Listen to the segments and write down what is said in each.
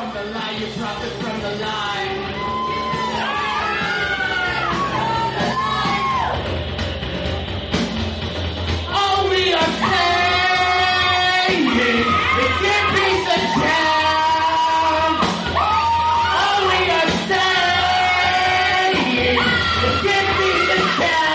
from the lie, you profit from the lie. All we are saying is give peace a chance. All we are saying is give peace a chance.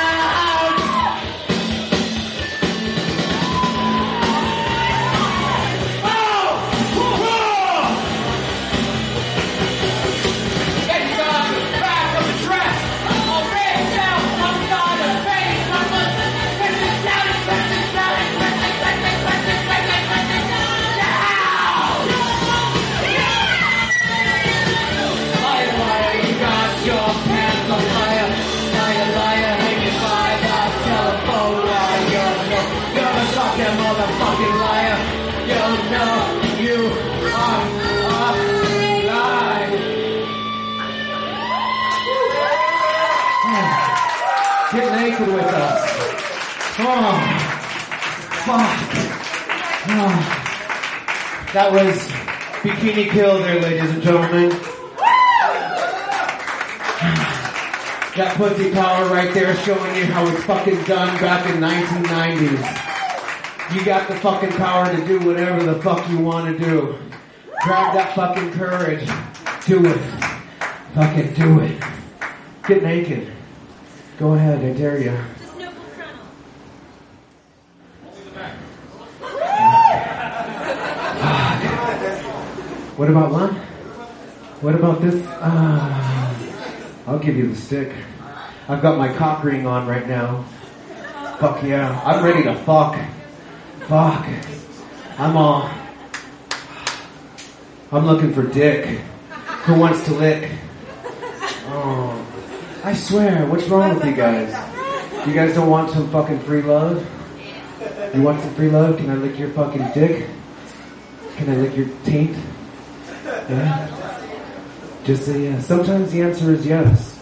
Motherfucking liar, you know you are a lie. Get naked with us. Oh, fuck. Oh. That was Bikini Kill there, ladies and gentlemen. That pussy power right there showing you how it's fucking done back in 1990s. You got the fucking power to do whatever the fuck you want to do. Grab that fucking courage. Do it. Fucking do it. Get naked. Go ahead, I dare you. Just no frontal. What about one? What about this? I'll give you the stick. I've got my cock ring on right now. Fuck yeah. I'm ready to fuck. Fuck. I'm looking for dick. Who wants to lick? Oh. I swear, what's wrong with you guys? You guys don't want some fucking free love? You want some free love? Can I lick your fucking dick? Can I lick your taint? Yeah? Just say yes. Sometimes the answer is yes.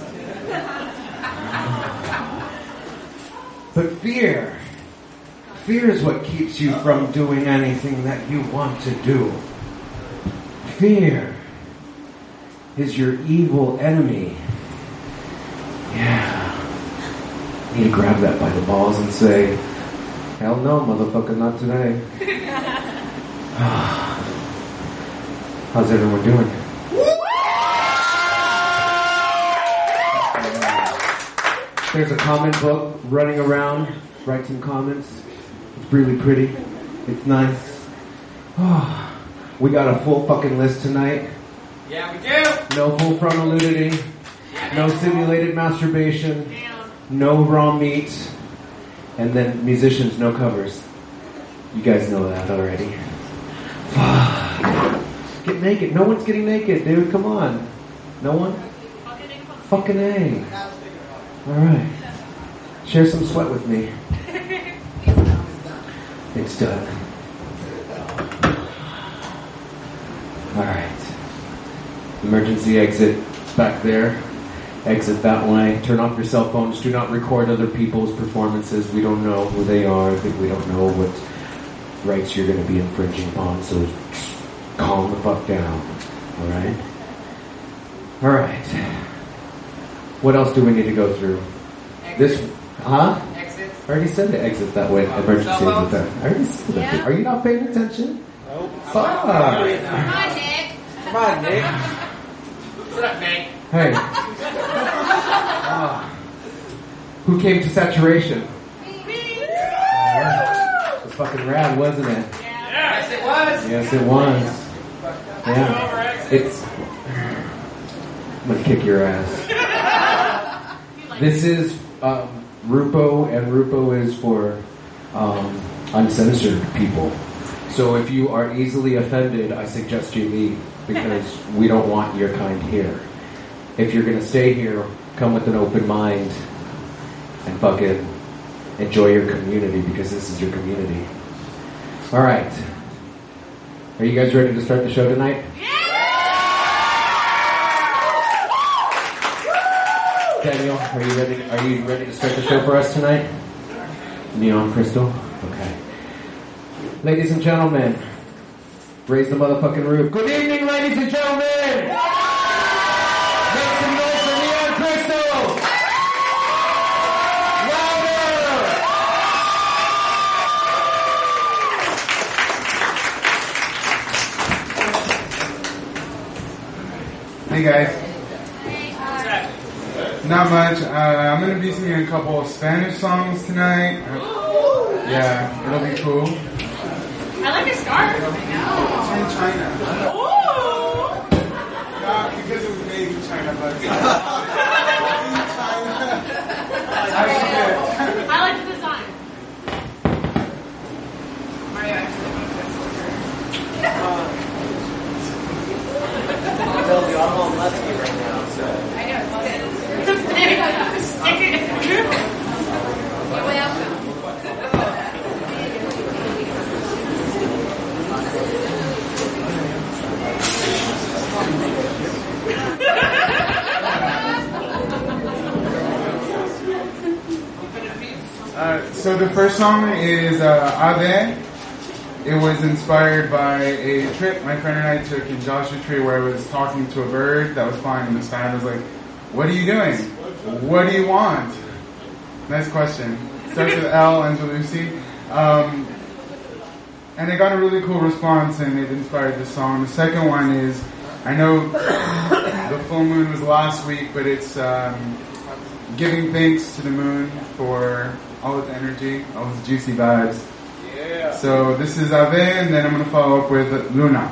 But fear is what keeps you from doing anything that you want to do. Fear is your evil enemy. Yeah. You need to grab that by the balls and say, hell no, motherfucker, not today. How's everyone doing? There's a comment book running around. Write some comments. It's really pretty. It's nice. Oh, we got a full fucking list tonight. Yeah, we do. No full frontal nudity. No simulated masturbation. No raw meat. And then musicians, no covers. You guys know that already. Get naked. No one's getting naked, dude. Come on. No one? Fucking A. Alright. Share some sweat with me. It's done. Alright. Emergency exit back there. Exit that way. Turn off your cell phones. Do not record other people's performances. We don't know who they are. We don't know what rights you're going to be infringing on. So calm the fuck down. Alright? Alright. What else do we need to go through? Exit. This, huh? Exit. I already said to exit that way. Emergency exit there. I already said that. Are you not paying attention? Nope. Fuck. Come on, Nick. Come on, Nick. What's up, Nick? Hey. Who came to saturation? It was fucking rad, wasn't it? Yes, it was. Yes, it was. Yeah. It's... I'm gonna kick your ass. This is Rupo, and Rupo is for uncensored people. So if you are easily offended, I suggest you leave, because we don't want your kind here. If you're gonna stay here, come with an open mind and fucking enjoy your community, because this is your community. Alright. Are you guys ready to start the show tonight? Daniel, are you ready to start the show for us tonight? Neon Crystal? Okay. Ladies and gentlemen, Raise the motherfucking roof. Good evening, ladies and gentlemen! Make some noise for Neon Crystals! Louder! Hey guys. Not much. I'm going to be singing a couple of Spanish songs tonight. Yeah, it'll be cool. I like your scarf. It's from China. Ooh. Not because it was made in China, but in China. I like the design. Mario actually I'm on Lusky right now, so. I know. Stick it. You're welcome. So the first song is Ave. It was inspired by a trip my friend and I took in Joshua Tree where I was talking to a bird that was flying in the sky. I was like, what are you doing? What do you want? Nice question. Starts with L, ends with Lucy. And I got a really cool response and it inspired this song. The second one is, I know the full moon was last week, but it's giving thanks to the moon for all its energy, all its juicy vibes. Yeah. So this is Ave, and then I'm going to follow up with Luna.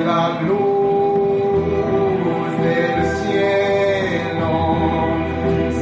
Luz del cielo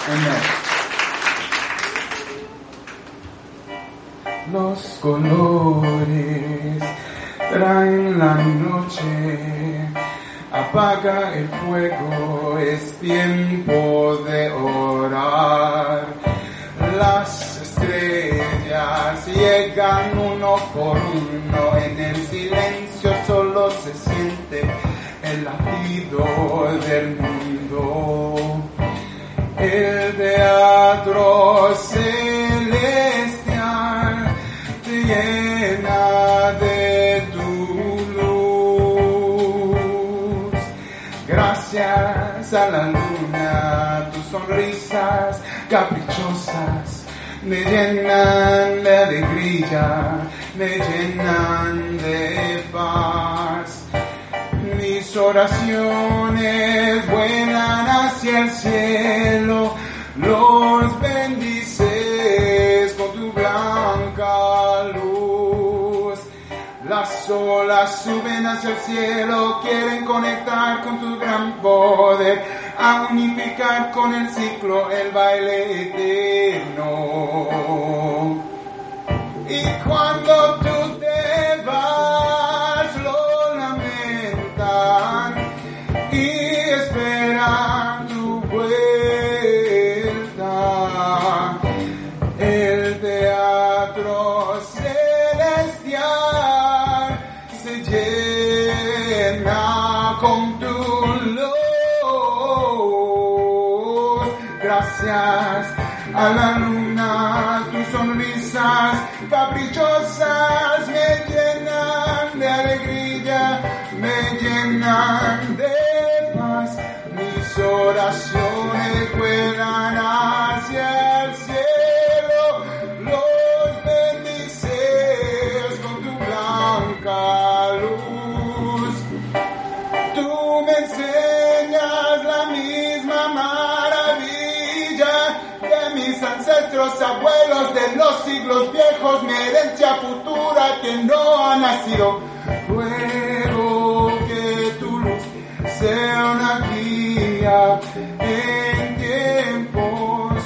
Amen. Los colores traen la noche, apaga el fuego, es tiempo de orar. Las estrellas llegan uno por uno, en el silencio solo se siente el latido del mundo. El teatro celestial te llena de tu luz. Gracias a la luna, tus sonrisas caprichosas me llenan de alegría, me llenan de paz. Mis oraciones vuelan hacia el cielo, los bendices con tu blanca luz. Las olas suben hacia el cielo, quieren conectar con tu gran poder, a unificar con el ciclo el baile eterno. Y cuando tú te vas, lo lamentan y esperan tu vuelta. El teatro celestial se llena con tu luz. Gracias a la luna, tus sonrisas caprichosas me llenan de alegría, me llenan de paz. Mis oraciones vuelan hacia el cielo, los bendices con tu blanca luz. Tú me enseñas la misma maravilla de mis ancestros, abuelos de los siglos viejos, mi herencia futura que no ha nacido. Ruego que tu luz sea una guía en tiempos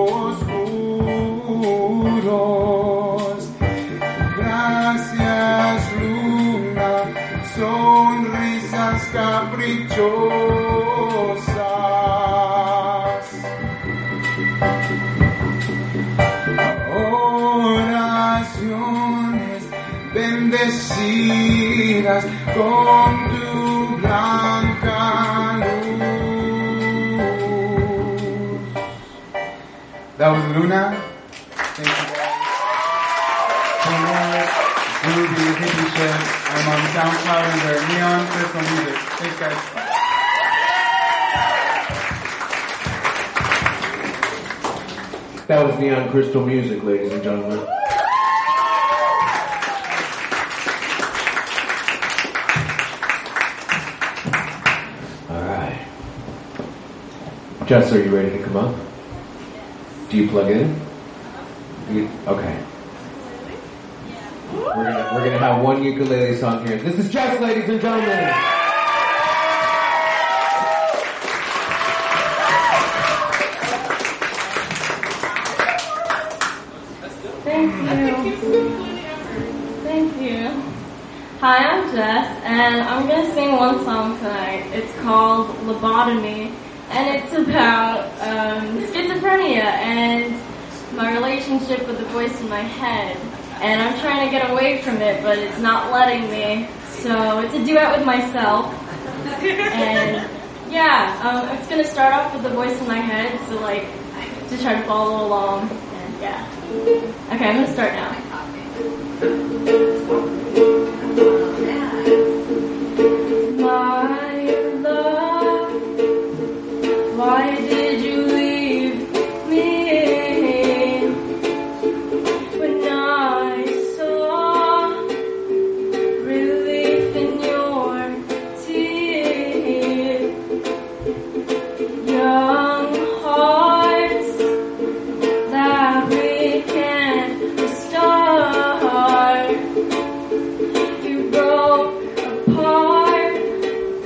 oscuros. Gracias, luna, sonrisas caprichosas. Oraciones bendecidas con tu blanca luz. That was Luna. Thank you guys. For more groovy hippie shit, I'm on SoundCloud under Neon Crystal Music. Thanks guys. That was Neon Crystal Music, ladies and gentlemen. All right. Jess, are you ready to come up? Do you plug in? Okay. We're gonna have one ukulele song here. This is Jess, ladies and gentlemen. Thank you. Hi, I'm Jess, and I'm going to sing one song tonight. It's called Lobotomy, and it's about schizophrenia and my relationship with the voice in my head. And I'm trying to get away from it, but it's not letting me. So it's a duet with myself. And yeah, it's going to start off with the voice in my head, so like, to try to follow along. And yeah. Okay, I'm going to start now. My love, why did you leave me when I saw relief in your tears? Young hearts that we can't restart. You broke apart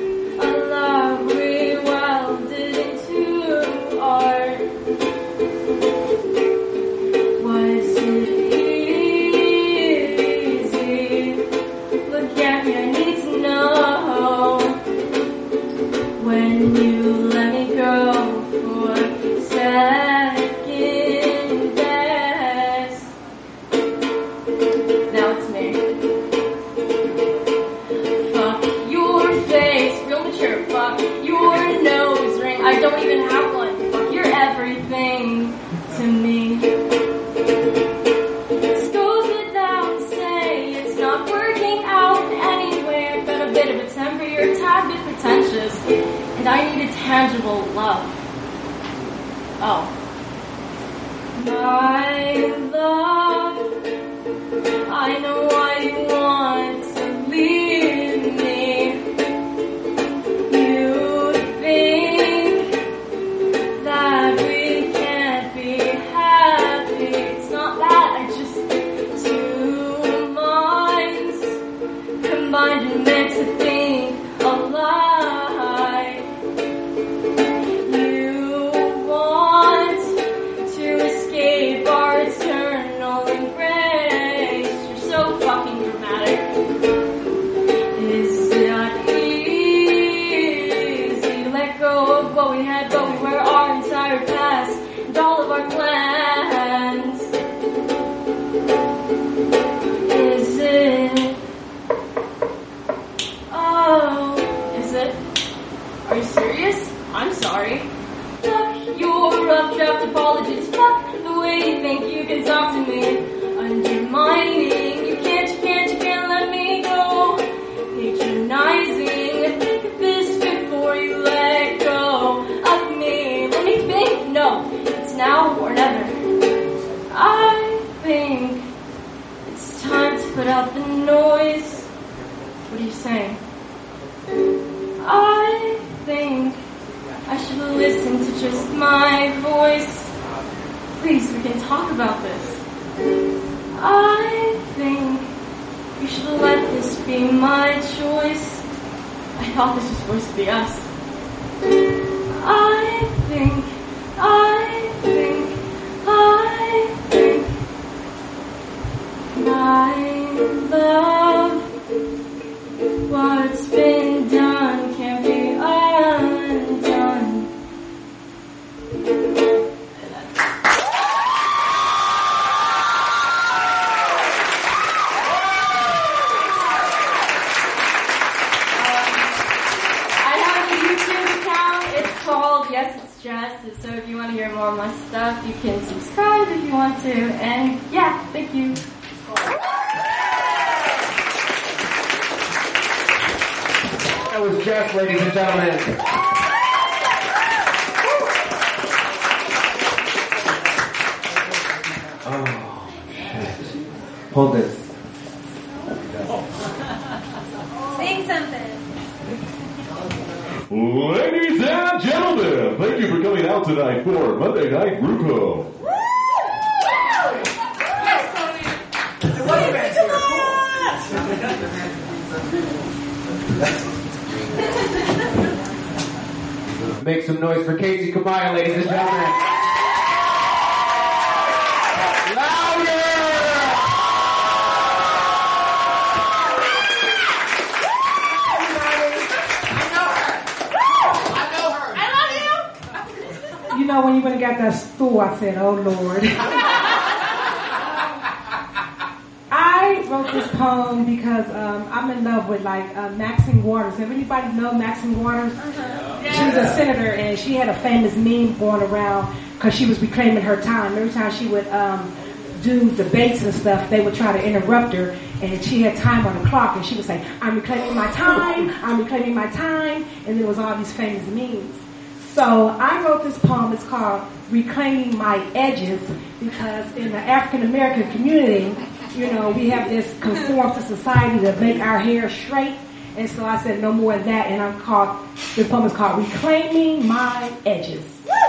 pretentious, and I needed tangible love. Oh. My love, I know why you want to leave me. You think that we can't be happy. It's not that, I just two minds combined and meant to think alike. You want to escape our eternal embrace. You're so fucking dramatic. Is it easy to let go of what we had, but we were our entire past and all of our plans? Is it? Oh, is it? Are you serious? I'm sorry. Fuck your rough draft apologies. Fuck the way you think you can talk to me. Undermining, you can't let me go. Patronizing, think of this before you let go of me. Let me think. No, it's now or never. I think it's time to put out the noise. What are you saying? I think I should listen to just my voice. Please, we can talk about this. I think you should let this be my choice. I thought this was supposed to be us. I think my love, what's been done can't be undone. I have a YouTube account. It's called Yes It's Jess. So if you want to hear more of my stuff, you can subscribe if you want to. And yeah, thank you. That was Jeff, ladies and gentlemen. Oh, shit. Hold this. Sing something. Ladies and gentlemen, thank you for coming out tonight for Monday Night Grupo. Make some noise for Casey Kamaya, ladies and gentlemen. Louder! You know, when you went and got that stool, I said, oh, Lord. I wrote this poem because I'm in love with, Maxine Waters. Does anybody know Maxine Waters? She was a senator, and she had a famous meme going around because she was reclaiming her time. Every time she would do debates and stuff, they would try to interrupt her, and she had time on the clock, and she would say, I'm reclaiming my time, I'm reclaiming my time, and there was all these famous memes. So I wrote this poem. It's called Reclaiming My Edges, because in the African-American community, you know, we have this conform to society to make our hair straight. And so I said, no more of that. And this poem is called Reclaiming My Edges.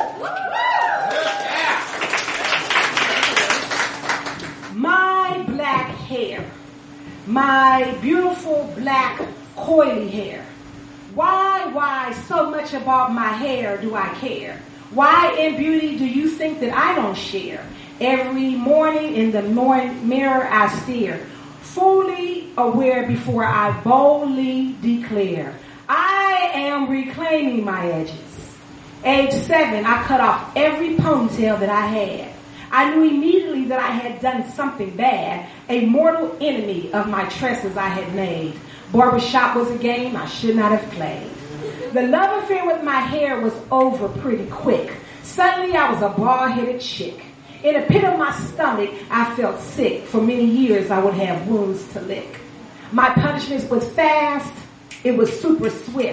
My black hair, my beautiful black coily hair. Why so much about my hair do I care? Why in beauty do you think that I don't share? Every morning in the mirror I stare, fully aware before I boldly declare, I am reclaiming my edges. Age 7, I cut off every ponytail that I had. I knew immediately that I had done something bad, a mortal enemy of my tresses I had made. Barbershop was a game I should not have played. The love affair with my hair was over pretty quick. Suddenly I was a bald-headed chick. In a pit of my stomach, I felt sick. For many years, I would have wounds to lick. My punishment was fast. It was super swift.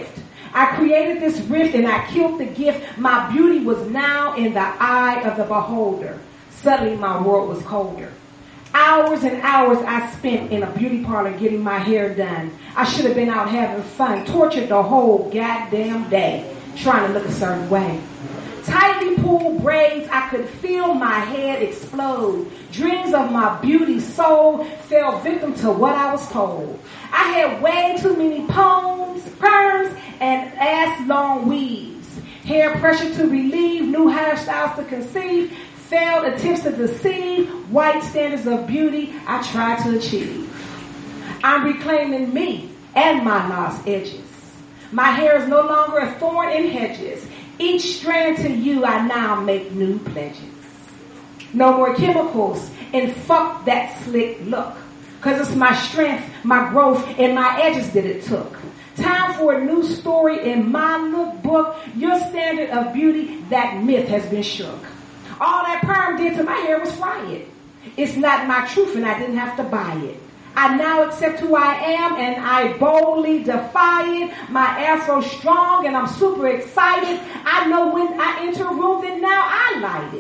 I created this rift and I killed the gift. My beauty was now in the eye of the beholder. Suddenly my world was colder. Hours and hours I spent in a beauty parlor getting my hair done. I should have been out having fun, tortured the whole goddamn day, trying to look a certain way. Tightly pulled braids, I could feel my head explode. Dreams of my beauty soul fell victim to what I was told. I had way too many perms, and ass-long weaves. Hair pressure to relieve, new hairstyles to conceive, failed attempts to deceive, white standards of beauty I tried to achieve. I'm reclaiming me and my lost edges. My hair is no longer a thorn in hedges. Each strand to you I now make new pledges. No more chemicals and fuck that slick look. Cause it's my strength, my growth, and my edges that it took. Time for a new story in my lookbook. Your standard of beauty, that myth has been shook. All that perm did to my hair was fry it. It's not my truth and I didn't have to buy it. I now accept who I am and I boldly defy it. My afro's strong and I'm super excited. I know when I enter a room that now I light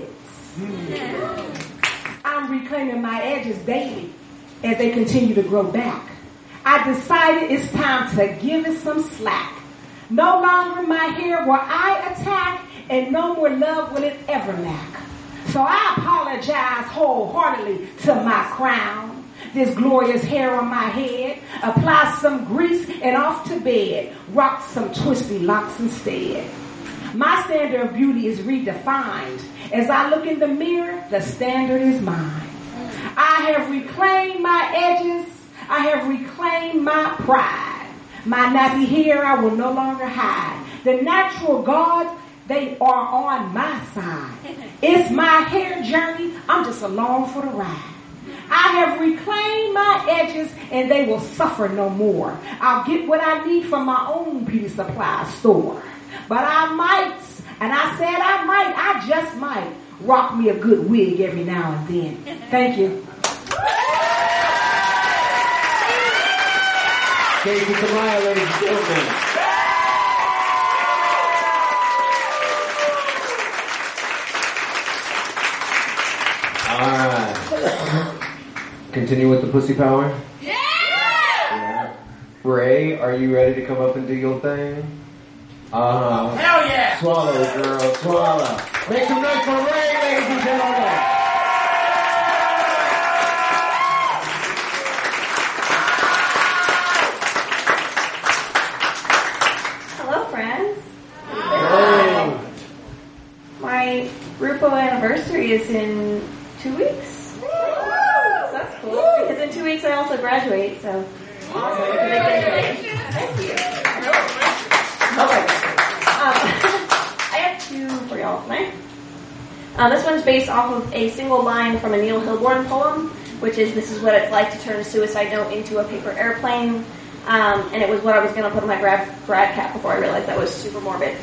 it. I'm reclaiming my edges daily as they continue to grow back. I decided it's time to give it some slack. No longer my hair will I attack, and no more love will it ever lack. So I apologize wholeheartedly to my crown. This glorious hair on my head. Apply some grease and off to bed. Rock some twisty locks instead. My standard of beauty is redefined. As I look in the mirror, the standard is mine. I have reclaimed my edges. I have reclaimed my pride. My nappy hair I will no longer hide. The natural gods, they are on my side. It's my hair journey. I'm just along for the ride. I have reclaimed my edges and they will suffer no more. I'll get what I need from my own beauty supply store. But I might, and I said I might, I just might, rock me a good wig every now and then. Thank you. Casey Kamaya, ladies and gentlemen. Alright. Continue with the pussy power? Yeah! Ray, are you ready to come up and do your thing? Hell yeah! Swallow, girl, swallow. Make some noise for Ray, ladies and gentlemen. Hello, friends. Hey. My Rupo anniversary is in 2 weeks. So that's cool. Because in 2 weeks I also graduate, so. Awesome. Thank you. I have two for y'all tonight. This one's based off of a single line from a Neil Hilborn poem, which is, "This is what it's like to turn a suicide note into a paper airplane." And it was what I was going to put on my grad cap before I realized that was super morbid.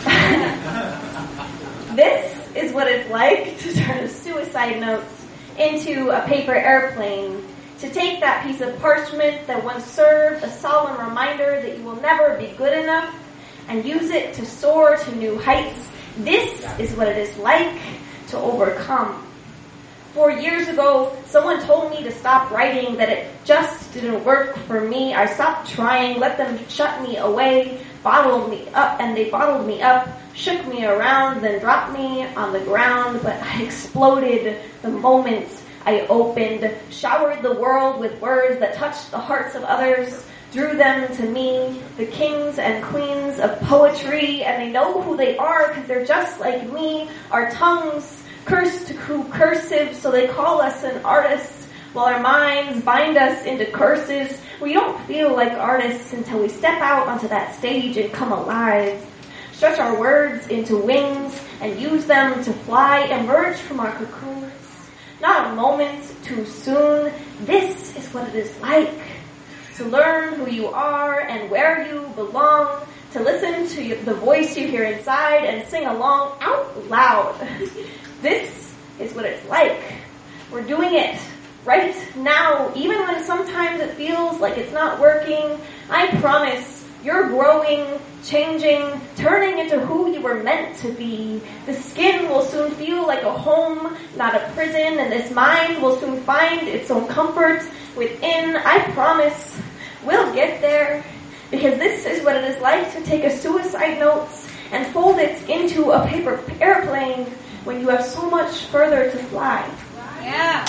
This is what it's like to turn a suicide note into a paper airplane. To take that piece of parchment that once served a solemn reminder that you will never be good enough and use it to soar to new heights. This is what it is like to overcome. 4 years ago, someone told me to stop writing, that it just didn't work for me. I stopped trying, let them shut me away, bottled me up, and they bottled me up, shook me around, then dropped me on the ground. But I exploded the moment I opened, showered the world with words that touched the hearts of others, drew them to me, the kings and queens of poetry, and they know who they are because they're just like me. Our tongues cursed to cursive, so they call us an artist, while our minds bind us into curses. We don't feel like artists until we step out onto that stage and come alive. Stretch our words into wings and use them to fly, emerge from our cocoons. Not a moment too soon. This is what it is like to learn who you are and where you belong, to listen to the voice you hear inside and sing along out loud. This is what it's like. We're doing it right now, even when sometimes it feels like it's not working. I promise You're growing, changing, turning into who you were meant to be. The skin will soon feel like a home, not a prison, and this mind will soon find its own comfort within. I promise we'll get there, because this is what it is like to take a suicide note and fold it into a paper airplane when you have so much further to fly. Yeah.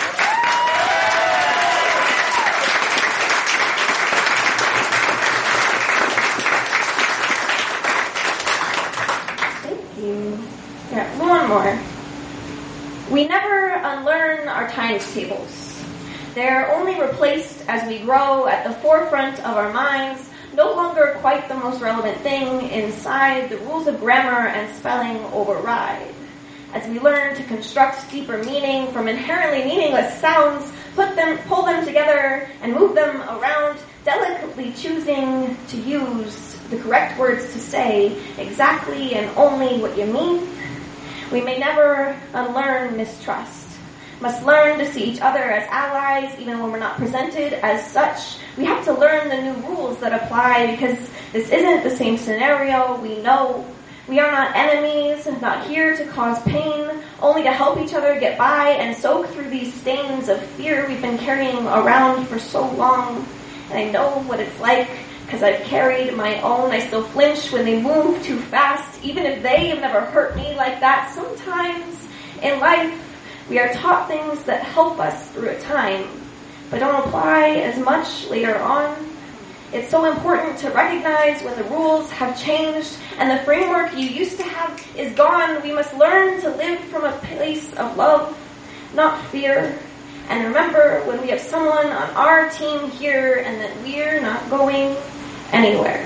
Yeah, one more. We never unlearn our times tables. They're only replaced as we grow at the forefront of our minds, no longer quite the most relevant thing inside. The rules of grammar and spelling override. As we learn to construct deeper meaning from inherently meaningless sounds, pull them together and move them around, delicately choosing to use the correct words to say exactly and only what you mean. We may never unlearn mistrust. Must learn to see each other as allies even when we're not presented as such. We have to learn the new rules that apply because this isn't the same scenario. We know we are not enemies, not here to cause pain, only to help each other get by and soak through these stains of fear we've been carrying around for so long. And I know what it's like because I've carried my own. I still flinch when they move too fast, even if they have never hurt me like that. Sometimes in life, we are taught things that help us through a time, but don't apply as much later on. It's so important to recognize when the rules have changed and the framework you used to have is gone. We must learn to live from a place of love, not fear. And remember when we have someone on our team here and that we're not going anywhere.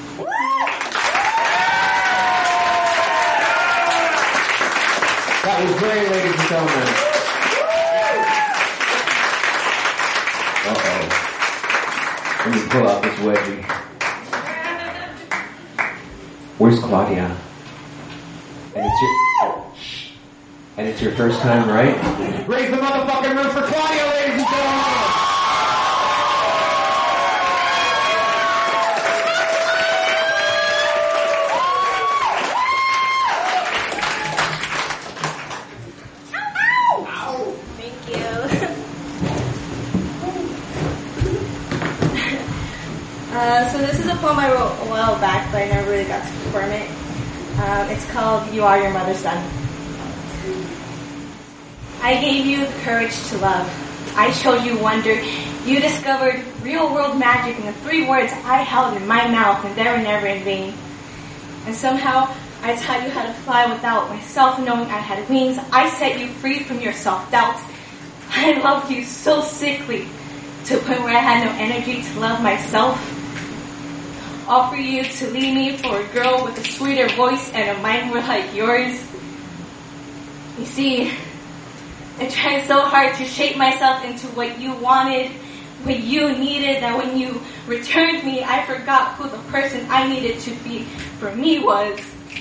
That was great, ladies and gentlemen. Uh-oh. Let me pull out this wedgie. Where's Claudia? And it's your first time, right? Raise the motherfucking roof for Claudia, ladies and gentlemen! So this is a poem I wrote a while back, but I never really got to perform it. It's called You Are Your Mother's Son. I gave you the courage to love. I showed you wonder. You discovered real world magic in the 3 words I held in my mouth, and they were never in vain. And somehow I taught you how to fly without myself knowing I had wings. I set you free from your self-doubt. I loved you so sickly to the point where I had no energy to love myself. All for you to leave me for a girl with a sweeter voice and a mind more like yours. You see, I tried so hard to shape myself into what you wanted, what you needed, that when you returned me, I forgot who the person I needed to be for me was.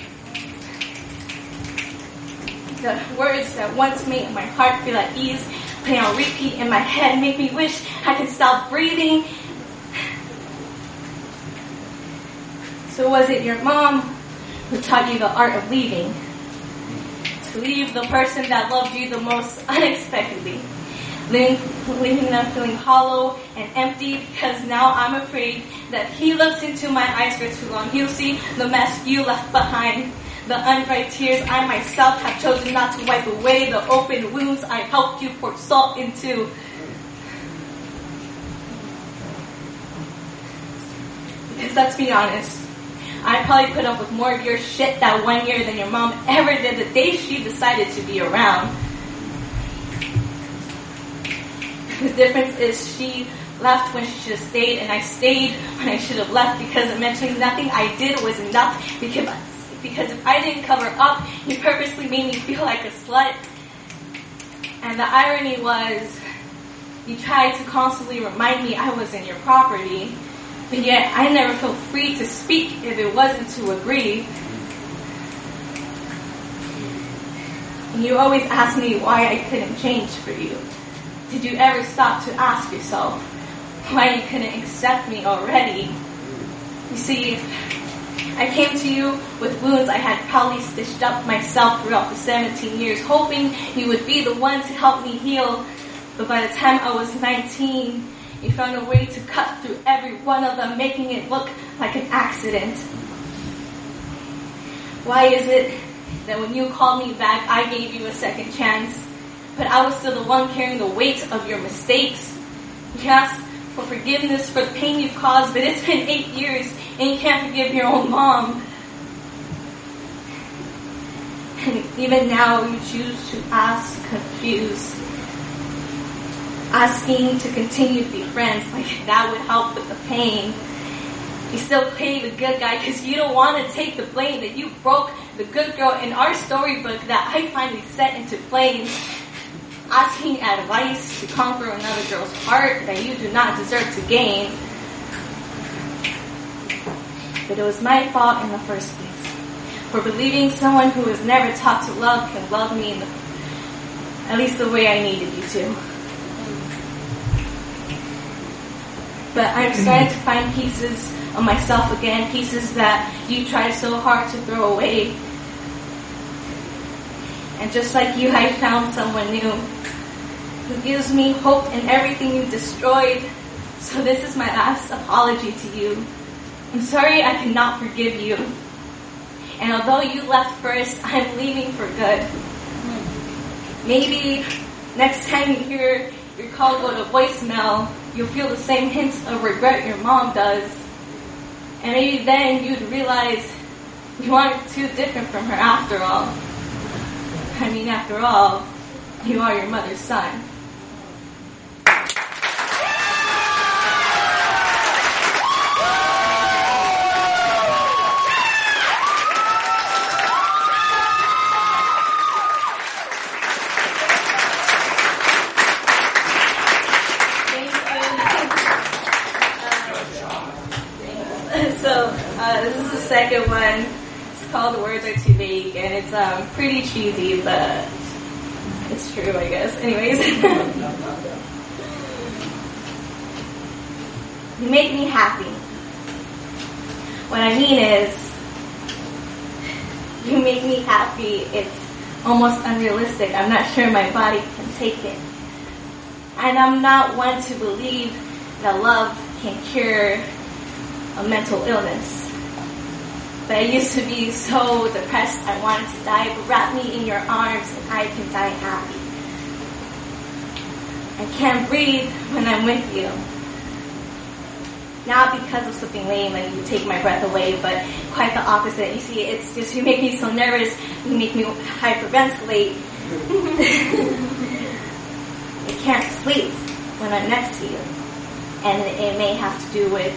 The words that once made my heart feel at ease, playing on repeat in my head, make me wish I could stop breathing. So was it your mom who taught you the art of leaving? To leave the person that loved you the most unexpectedly. Leaving them feeling hollow and empty because now I'm afraid that he looks into my eyes for too long. He'll see the mess you left behind. The unripe tears I myself have chosen not to wipe away. The open wounds I helped you pour salt into. Because let's be honest, I probably put up with more of your shit that 1 year than your mom ever did the day she decided to be around. The difference is she left when she should have stayed, and I stayed when I should have left because eventually nothing I did was enough. Because if I didn't cover up, you purposely made me feel like a slut. And the irony was, you tried to constantly remind me I wasn't your property. But yet, I never felt free to speak if it wasn't to agree. And you always asked me why I couldn't change for you. Did you ever stop to ask yourself why you couldn't accept me already? You see, I came to you with wounds I had probably stitched up myself throughout the 17 years, hoping you would be the one to help me heal. But by the time I was 19, you found a way to cut through every one of them, making it look like an accident. Why is it that when you called me back, I gave you a second chance, but I was still the one carrying the weight of your mistakes? You asked for forgiveness for the pain you've caused, but it's been 8 years and you can't forgive your own mom. And even now you choose to ask confused, asking to continue to be friends, like that would help with the pain. You still play the good guy because you don't want to take the blame that you broke the good girl in our storybook that I finally set into flames. Asking advice to conquer another girl's heart that you do not deserve to gain. But it was my fault in the first place for believing someone who was never taught to love can love me at least the way I needed you to. But I'm starting to find pieces of myself again, pieces that you tried so hard to throw away. And just like you, I found someone new who gives me hope in everything you destroyed. So this is my last apology to you. I'm sorry I cannot forgive you. And although you left first, I'm leaving for good. Maybe next time you hear your call go to voicemail, you'll feel the same hints of regret your mom does. And maybe then you'd realize you aren't too different from her after all. I mean, after all, you are your mother's son. This is the second one. It's called The Words Are Too Vague, and it's pretty cheesy, but it's true, I guess. Anyways. You make me happy. What I mean is, you make me happy. It's almost unrealistic. I'm not sure my body can take it. And I'm not one to believe that love can cure a mental illness. But I used to be so depressed I wanted to die, but wrap me in your arms and I can die happy. I can't breathe when I'm with you. Not because of something lame and you take my breath away, but quite the opposite. You see, it's just you make me so nervous, you make me hyperventilate. I can't sleep when I'm next to you. And it may have to do with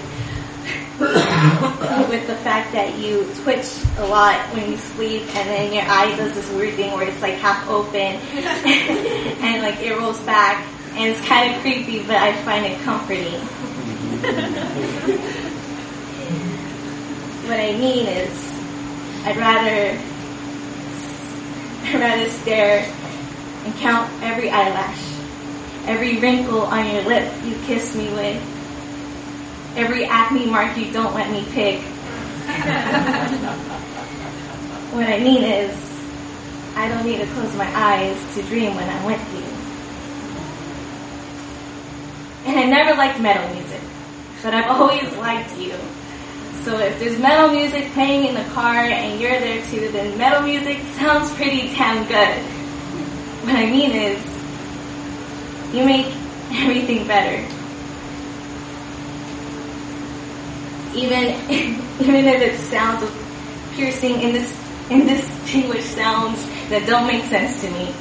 the fact that you twitch a lot when you sleep, and then your eye does this weird thing where it's like half open and like it rolls back, and it's kind of creepy, but I find it comforting. What I mean is, I'd rather stare and count every eyelash, every wrinkle on your lip you kiss me with, every acne mark you don't let me pick. What I mean is, I don't need to close my eyes to dream when I'm with you. And I never liked metal music, but I've always liked you. So if there's metal music playing in the car and you're there too, then metal music sounds pretty damn good. What I mean is, you make everything better. Even if it sounds piercing, indistinguished sounds that don't make sense to me.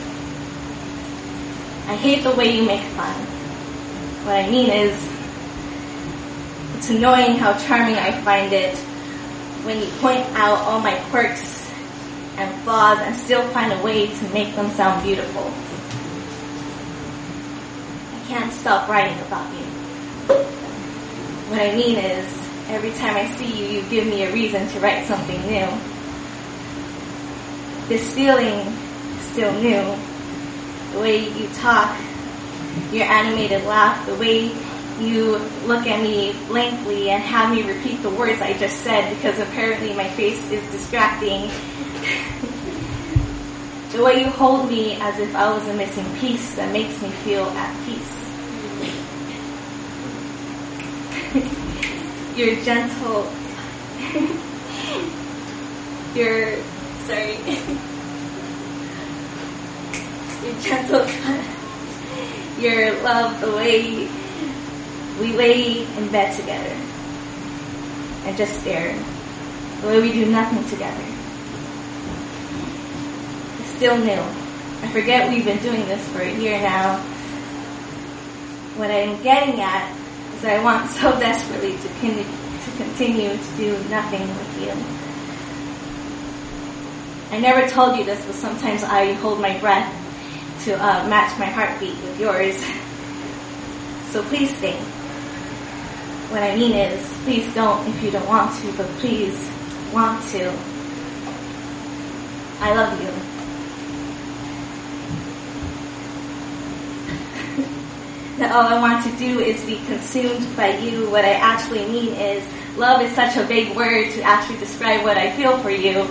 I hate the way you make fun. What I mean is, it's annoying how charming I find it when you point out all my quirks and flaws and still find a way to make them sound beautiful. I can't stop writing about you. What I mean is, every time I see you, you give me a reason to write something new. This feeling is still new. The way you talk, your animated laugh, the way you look at me blankly and have me repeat the words I just said because apparently my face is distracting. The way you hold me as if I was a missing piece that makes me feel at peace. You're gentle. You're gentle. Your love, the way we lay in bed together and just stare. The way we do nothing together. It's still new. I forget we've been doing this for a year now. What I'm getting at is that I want so desperately to continue to do nothing with you. I never told you this, but sometimes I hold my breath to match my heartbeat with yours. So please stay. What I mean is, please don't if you don't want to, but please want to. I love you. That all I want to do is be consumed by you. What I actually mean is, love is such a big word to actually describe what I feel for you.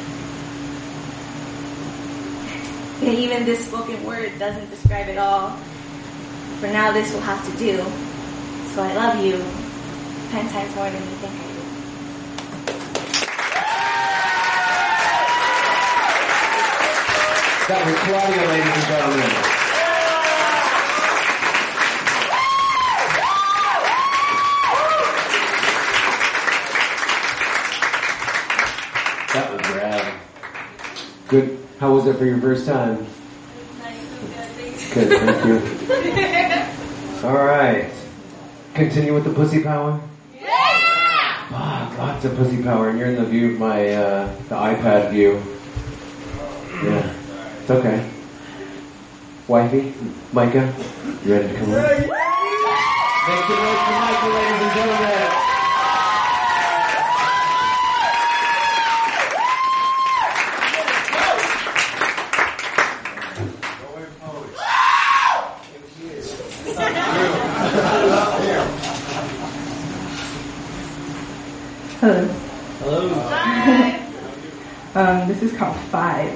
And even this spoken word doesn't describe it all. For now, this will have to do. So I love you 10 times more than you think I do. That was Claudia, ladies and gentlemen. That was rad. Good. How was it for your first time? Good, thank you. All right. Continue with the pussy power? Yeah! Oh, lots of pussy power, and you're in the view of my, the iPad view. Yeah. It's okay. Wifey, Micah, you ready to come on? Make some noise for Micah, ladies and gentlemen. Hello. Hello. Hi. This is called 5.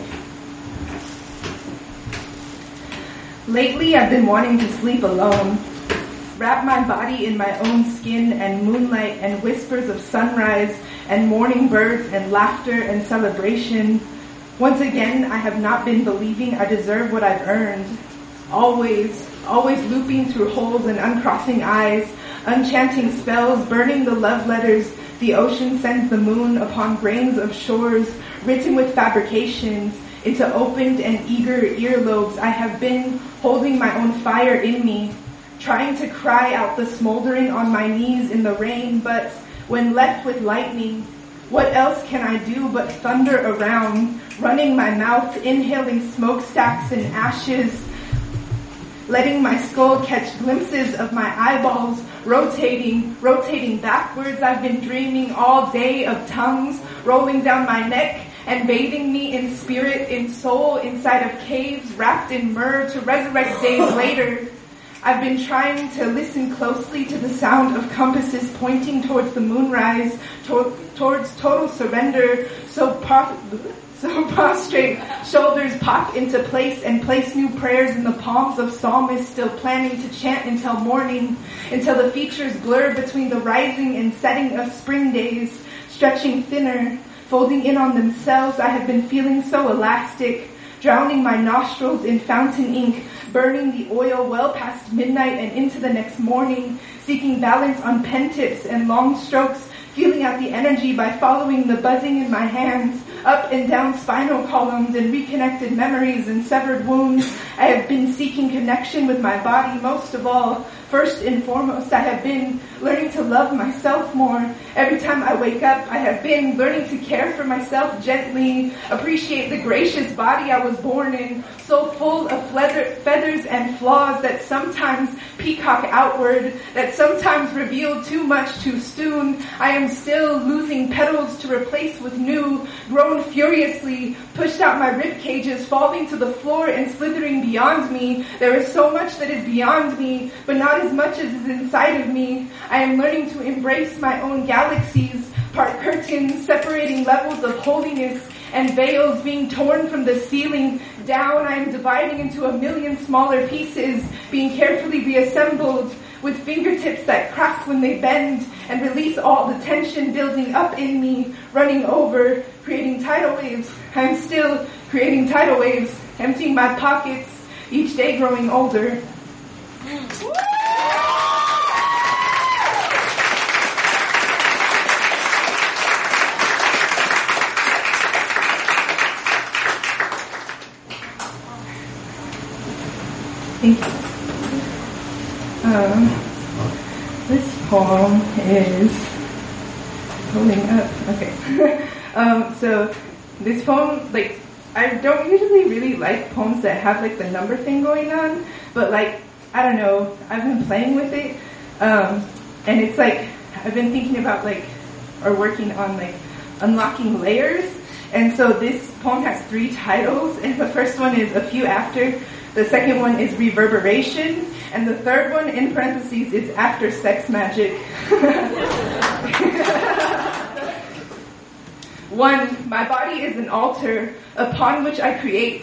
Lately, I've been wanting to sleep alone. Wrap my body in my own skin and moonlight and whispers of sunrise and morning birds and laughter and celebration. Once again, I have not been believing I deserve what I've earned. Always looping through holes and uncrossing eyes, enchanting spells, burning the love letters. The ocean sends the moon upon grains of shores, written with fabrications, into opened and eager earlobes. I have been holding my own fire in me, trying to cry out the smoldering on my knees in the rain, but when left with lightning, what else can I do but thunder around, running my mouth, inhaling smokestacks and ashes, letting my skull catch glimpses of my eyeballs, rotating backwards. I've been dreaming all day of tongues rolling down my neck and bathing me in spirit, in soul, inside of caves wrapped in myrrh to resurrect days later. I've been trying to listen closely to the sound of compasses pointing towards the moonrise, towards total surrender, so prostrate, shoulders pop into place and place new prayers in the palms of psalmists still planning to chant until morning, until the features blur between the rising and setting of spring days, stretching thinner, folding in on themselves. I have been feeling so elastic, drowning my nostrils in fountain ink, burning the oil well past midnight and into the next morning, seeking balance on pen tips and long strokes, feeling out the energy by following the buzzing in my hands, up and down spinal columns and reconnected memories and severed wounds. I have been seeking connection with my body most of all. First and foremost, I have been learning to love myself more. Every time I wake up, I have been learning to care for myself gently, appreciate the gracious body I was born in, so full of feathers and flaws that sometimes peacock outward, that sometimes reveal too much too soon. I am still losing petals to replace with new, grown furiously, pushed out my rib cages, falling to the floor and slithering beyond me. There is so much that is beyond me, but not as much as is inside of me. I am learning to embrace my own galaxies, part curtains, separating levels of holiness, and veils being torn from the ceiling down. I am dividing into a million smaller pieces, being carefully reassembled, with fingertips that crack when they bend and release all the tension building up in me, running over, creating tidal waves. I am still creating tidal waves, emptying my pockets, each day growing older. Thank you. This poem is pulling up. Okay. So this poem, like, I don't usually really like poems that have like the number thing going on, but like, I don't know, I've been playing with it, and it's like, I've been thinking about like, or working on like, unlocking layers, and so this poem has 3 titles, and the first one is A Few After, the second one is Reverberation, and the third one, in parentheses, is After Sex Magic. 1, my body is an altar upon which I create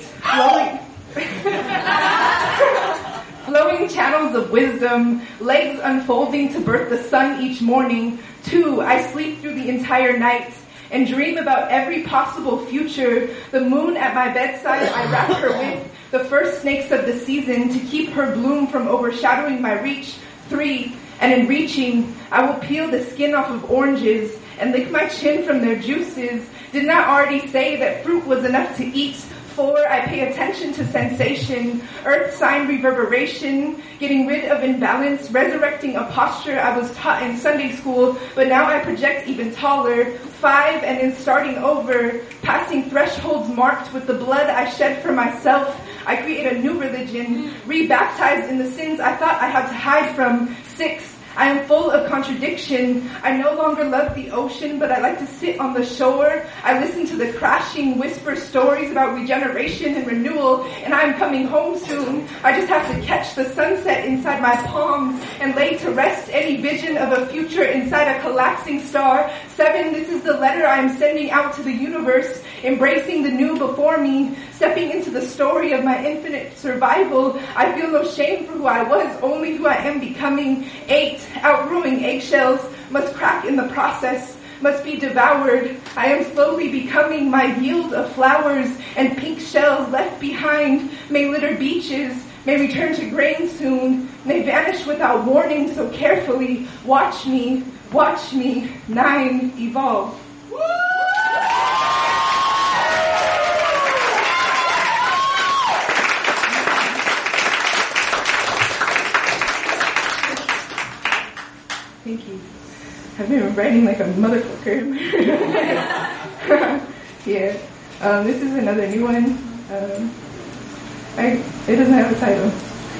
flowing channels of wisdom, legs unfolding to birth the sun each morning. 2, I sleep through the entire night and dream about every possible future. The moon at my bedside, I wrap her with the first snakes of the season to keep her bloom from overshadowing my reach. 3, and in reaching, I will peel the skin off of oranges and lick my chin from their juices. Didn't I already say that fruit was enough to eat? 4, I pay attention to sensation, earth sign reverberation, getting rid of imbalance, resurrecting a posture I was taught in Sunday school, but now I project even taller. 5, and in starting over, passing thresholds marked with the blood I shed for myself, I create a new religion, re-baptized in the sins I thought I had to hide from. 6, I am full of contradiction. I no longer love the ocean, but I like to sit on the shore. I listen to the crashing whisper stories about regeneration and renewal, and I am coming home soon. I just have to catch the sunset inside my palms and lay to rest any vision of a future inside a collapsing star. 7, this is the letter I am sending out to the universe, embracing the new before me, stepping into the story of my infinite survival. I feel no shame for who I was, only who I am becoming. 8, outgrowing eggshells, must crack in the process, must be devoured. I am slowly becoming my yield of flowers, and pink shells left behind may litter beaches, may return to grain soon, may vanish without warning, so carefully watch me. 9, evolve. Thank you. I've been writing like a motherfucker. Yeah. This is another new one. It doesn't have a title.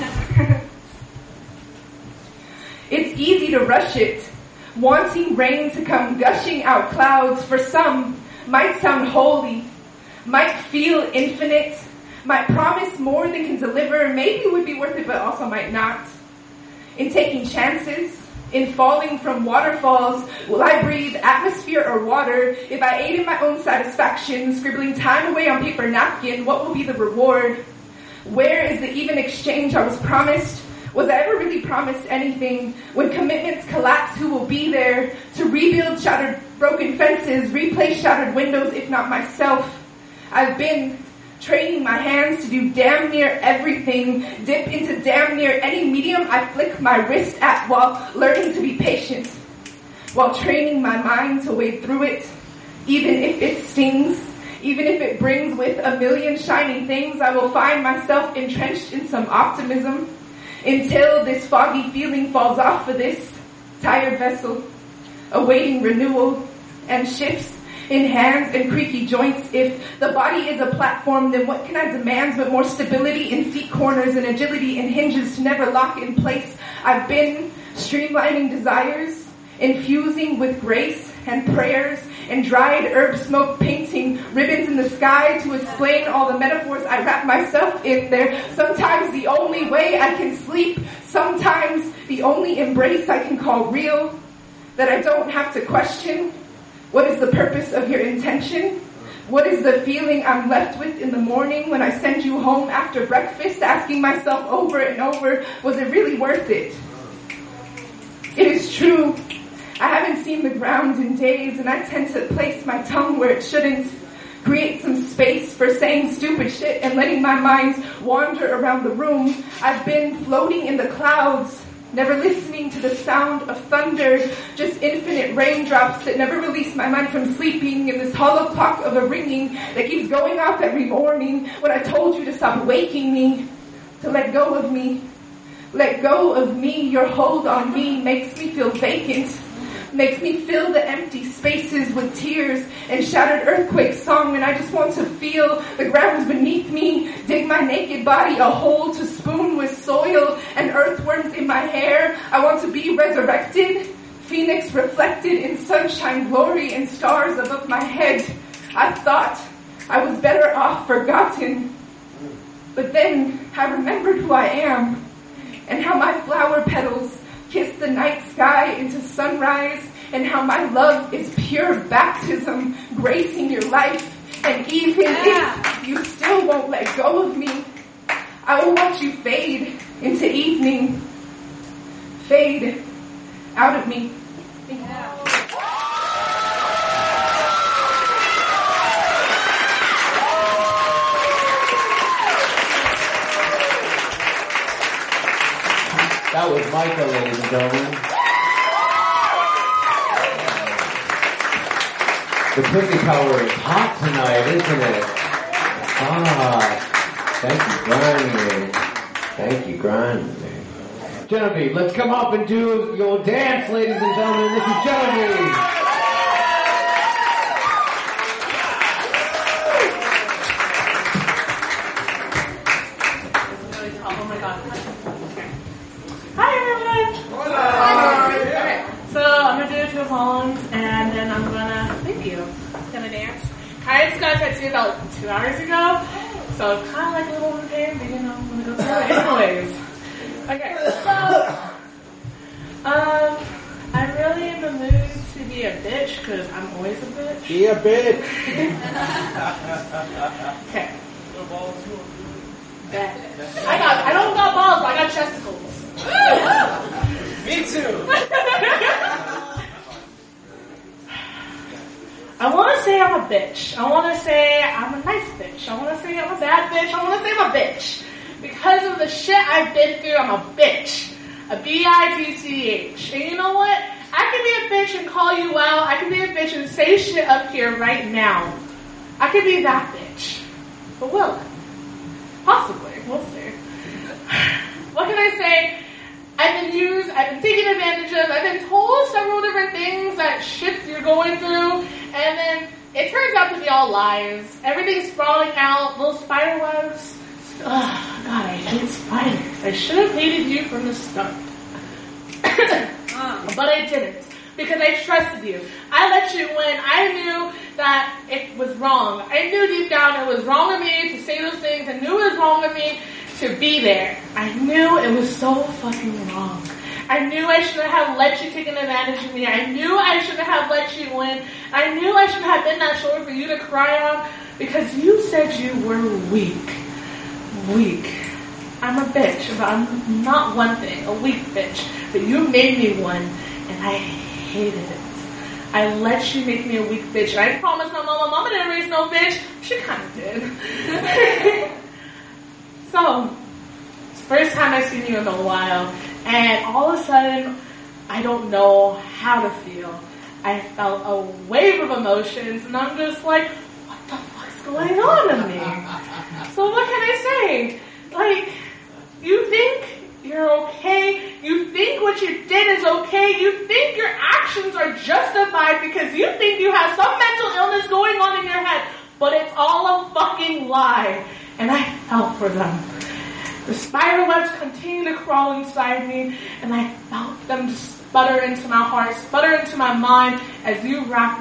It's easy to rush it, wanting rain to come gushing out clouds. For some, might sound holy, might feel infinite, might promise more than can deliver, maybe would be worth it, but also might not. In taking chances, in falling from waterfalls, will I breathe atmosphere or water? If I aid in my own satisfaction, scribbling time away on paper napkin, what will be the reward? Where is the even exchange I was promised? Was I ever really promised anything? When commitments collapse, who will be there to rebuild shattered broken fences, replace shattered windows, if not myself? I've been training my hands to do damn near everything, dip into damn near any medium I flick my wrist at while learning to be patient, while training my mind to wade through it, even if it stings, even if it brings with a million shining things. I will find myself entrenched in some optimism until this foggy feeling falls off of this tired vessel, awaiting renewal and shifts in hands and creaky joints. If the body is a platform, then what can I demand but more stability in feet corners and agility in hinges to never lock in place? I've been streamlining desires, infusing with grace and prayers and dried herb smoke, painting ribbons in the sky to explain all the metaphors I wrap myself in. They're sometimes the only way I can sleep, sometimes the only embrace I can call real, that I don't have to question. What is the purpose of your intention? What is the feeling I'm left with in the morning when I send you home after breakfast, asking myself over and over, was it really worth it? It is true. I haven't seen the ground in days, and I tend to place my tongue where it shouldn't. Create some space for saying stupid shit and letting my mind wander around the room. I've been floating in the clouds, never listening to the sound of thunder, just infinite raindrops that never release my mind from sleeping in this hollow clock of a ringing that keeps going off every morning when I told you to stop waking me, to let go of me. Let go of me. Your hold on me makes me feel vacant, makes me fill the empty spaces with tears and shattered earthquake song, and I just want to feel the ground beneath me, dig my naked body a hole to spoon with soil and earthworms in my hair. I want to be resurrected, phoenix reflected in sunshine, glory, and stars above my head. I thought I was better off forgotten, but then I remembered who I am and how my flower petals kiss the night sky into sunrise, and how my love is pure baptism gracing your life. And even if you still won't let go of me, I will watch you fade into evening, fade out of me. That was Micah, ladies and gentlemen. The pussy power is hot tonight, isn't it? Thank you, Grinding. Genevieve, let's come up and do your dance, ladies and gentlemen. This is Genevieve. Oh my God. Hi everyone! Okay, so I'm gonna do 2 songs and then I'm gonna gonna dance. Kyan's got a tattoo about 2 hours ago, so kind of like a little pain, but I'm gonna go through it anyways. Okay, so I'm really in the mood to be a bitch because I'm always a bitch. Be a bitch. Okay. I don't got balls, but I got chesticles. Me too. I want to say I'm a bitch. I want to say I'm a nice bitch. I want to say I'm a bad bitch. I want to say I'm a bitch. Because of the shit I've been through, I'm a bitch. A B-I-T-C-H. And you know what? I can be a bitch and call you out. I can be a bitch and say shit up here right now. I could be that bitch. But will I? Possibly. We'll see. What can I say? I've been used, I've been taken advantage of, I've been told several different things that shit you're going through, and then it turns out to be all lies. Everything's sprawling out, little spider webs. Oh, God, I hate spiders. I should have hated you from the start. But I didn't, because I trusted you. I let you win. I knew that it was wrong. I knew deep down it was wrong of me to say those things. I knew it was wrong of me to be there. I knew it was so fucking wrong. I knew I shouldn't have let you take an advantage of me. I knew I shouldn't have let you win. I knew I shouldn't have been that shoulder for you to cry on because you said you were weak. Weak. I'm a bitch, but I'm not one thing, a weak bitch. But you made me one, and I hated it. I let you make me a weak bitch. And I promised my mama didn't raise no bitch. She kind of did. So, it's the first time I've seen you in a while, and all of a sudden, I don't know how to feel. I felt a wave of emotions, and I'm just like, what the fuck's going on in me? So what can I say? Like, you think you're okay, you think what you did is okay, you think your actions are justified because you think you have some mental illness going on in your head, but it's all a fucking lie. And I fell for them. The spider webs continue to crawl inside me, and I felt them sputter into my heart, sputter into my mind as you wrapped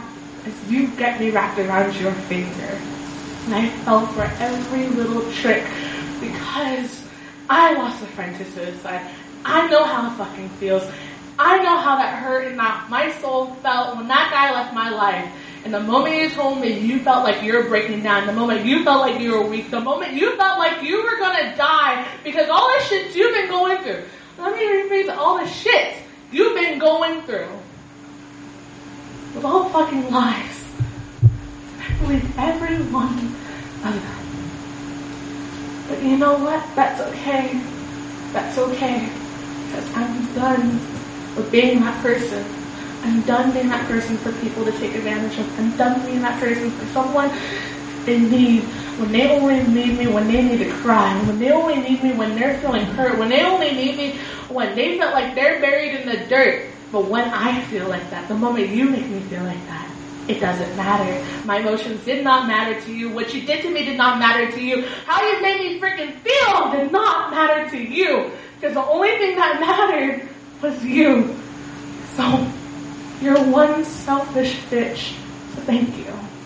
is you get me wrapped around your finger. And I fell for every little trick because I lost a friend to suicide. I know how it fucking feels. I know how that hurt and that my soul felt when that guy left my life. And the moment you told me you felt like you were breaking down, the moment you felt like you were weak, the moment you felt like you were gonna die because all the shit you've been going through. Let me rephrase it, all the shit you've been going through. With all fucking lies. I believe every one of them. But you know what? That's okay. That's okay. Because I'm done with being that person. I'm done being that person for people to take advantage of. I'm done being that person for someone in need. When they only need me when they need to cry. When they only need me when they're feeling hurt. When they only need me when they feel like they're buried in the dirt. But when I feel like that, the moment you make me feel like that, it doesn't matter. My emotions did not matter to you. What you did to me did not matter to you. How you made me freaking feel did not matter to you. Because the only thing that mattered was you. So, you're one selfish bitch. So thank you.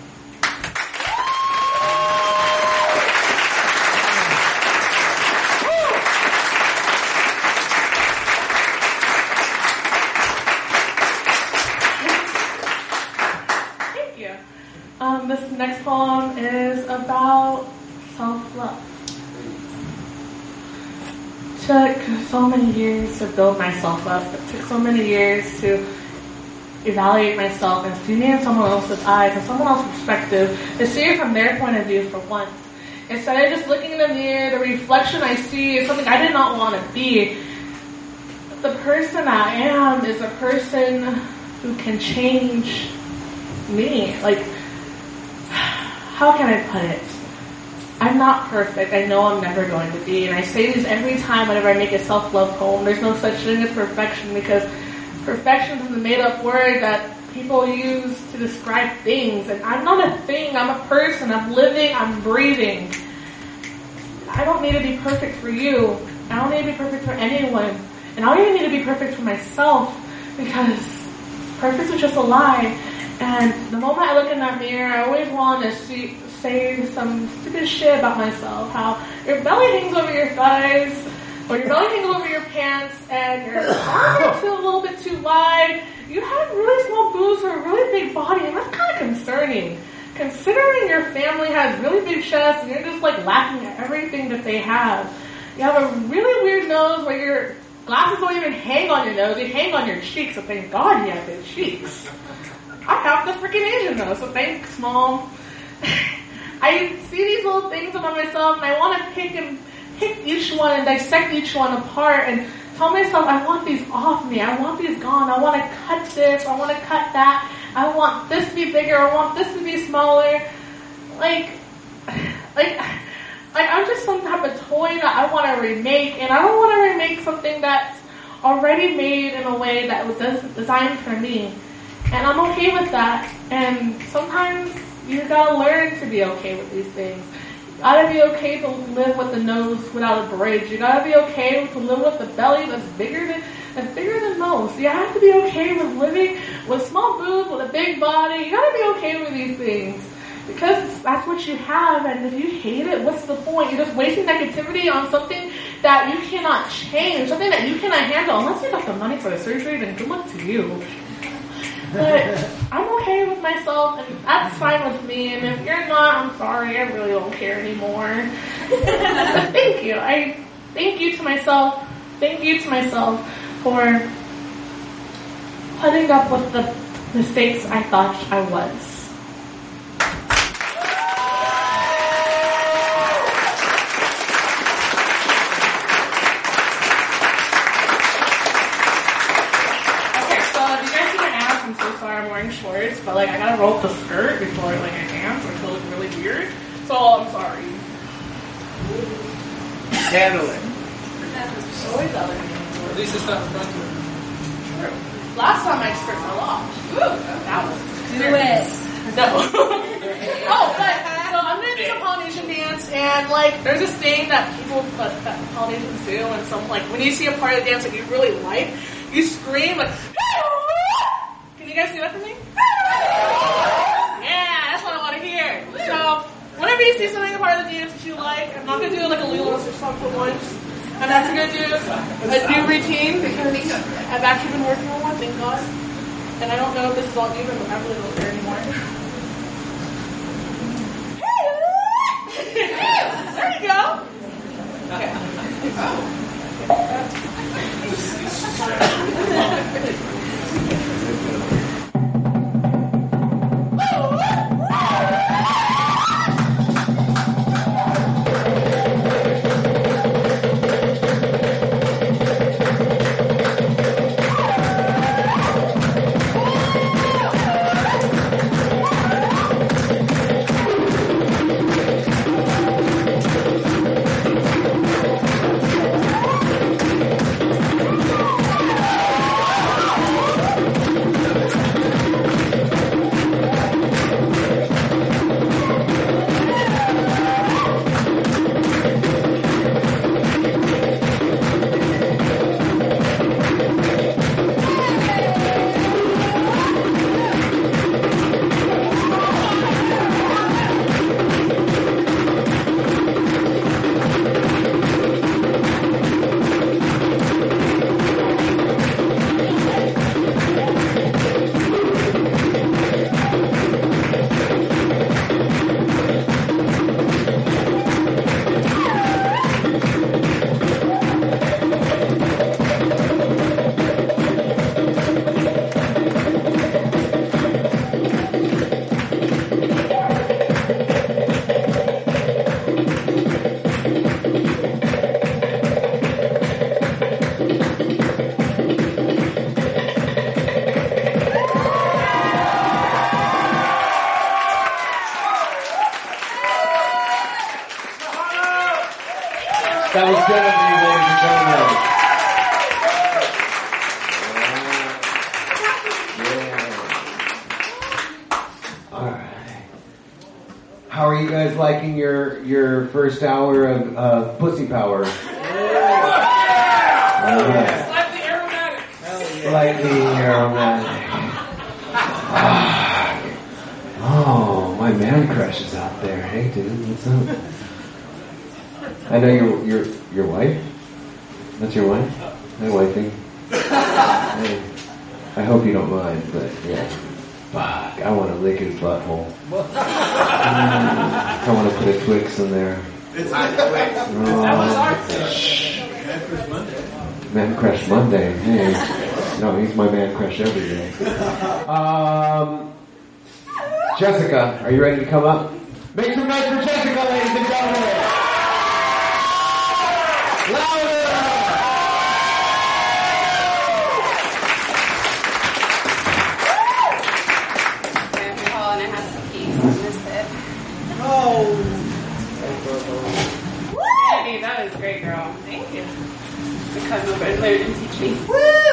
This next poem is about self-love. It took so many years to build my self-love. It took so many years to evaluate myself and see me in someone else's eyes and someone else's perspective, to see it from their point of view for once. Instead of just looking in the mirror, the reflection I see is something I did not want to be. The person I am is a person who can change me. Like, how can I put it? I'm not perfect. I know I'm never going to be. And I say this every time whenever I make a self-love poem. There's no such thing as perfection because perfection is a made-up word that people use to describe things. And I'm not a thing. I'm a person. I'm living. I'm breathing. I don't need to be perfect for you. I don't need to be perfect for anyone. And I don't even need to be perfect for myself because perfect is just a lie. And the moment I look in that mirror, I always want to say some stupid shit about myself. How your belly hangs over your thighs, or your belly hangs over your pants, and your arms feel a little bit too wide. You have really small boobs or a really big body, and that's kind of concerning. Considering your family has really big chests, and you're just like lacking at everything that they have. You have a really weird nose where your glasses don't even hang on your nose, they hang on your cheeks, so thank God you have big cheeks. I have the freaking Asian nose, so thanks, Mom. I see these little things about myself, and I want to pick each one and dissect each one apart and tell myself, I want these off me. I want these gone. I want to cut this. I want to cut that. I want this to be bigger. I want this to be smaller. Like I'm just some type of toy that I want to remake, and I don't want to remake something that's already made in a way that was designed for me. And I'm okay with that. And sometimes you gotta learn to be okay with these things. You gotta be okay to live with the nose without a bridge. You gotta be okay to live with the belly that's bigger than most. You have to be okay with living with small boobs, with a big body. You gotta be okay with these things. Because that's what you have, and if you hate it, what's the point? You're just wasting negativity on something that you cannot change, something that you cannot handle. Unless you got the money for the surgery, then good luck to you. But I'm okay with myself, and that's fine with me. And if you're not, I'm sorry. I really don't care anymore. But thank you. I thank you to myself. Thank you to myself for putting up with the mistakes I thought I was. Shorts, but like I gotta roll up the skirt before like I dance, or it'll look really weird. So I'm sorry. Handle it. Always other. At least it's not front to it. True. Last time my skirt fell off. Ooh, that was Do it. No. Oh, but so I'm gonna do a Polynesian dance, and like there's this thing that people that Polynesians do, and some like when you see a part of the dance that you really like, you scream like. Can you guys do that for me? be see something part of the dance that you like. I'm not gonna do like a Lilo or something for once. I'm actually gonna do a new routine because I've actually been working on one, thank God. And I don't know if this is all new, but I really don't care anymore. There you go. Okay. That was Genevieve, ladies and gentlemen. All right. How are you guys liking your first hour of pussy power? Slightly aromatic. Slightly aromatic. Oh, my man crush is out there. Hey, dude, what's up? I know your wife. That's your wife. Hi, wifey. Hey, I hope you don't mind, but yeah. Fuck, I want to lick his butthole. I want to put a Twix in there. It's not Twix. That was our Man Crush Monday. Man Crush Monday. Hey, no, he's my man crush every day. Jessica, are you ready to come up? Make some noise for Jessica, ladies and gentlemen. Louder! And I have some keys. I missed it. Oh. Hey, that was great, girl. Thank you. Come over and learn and teach me. Woo!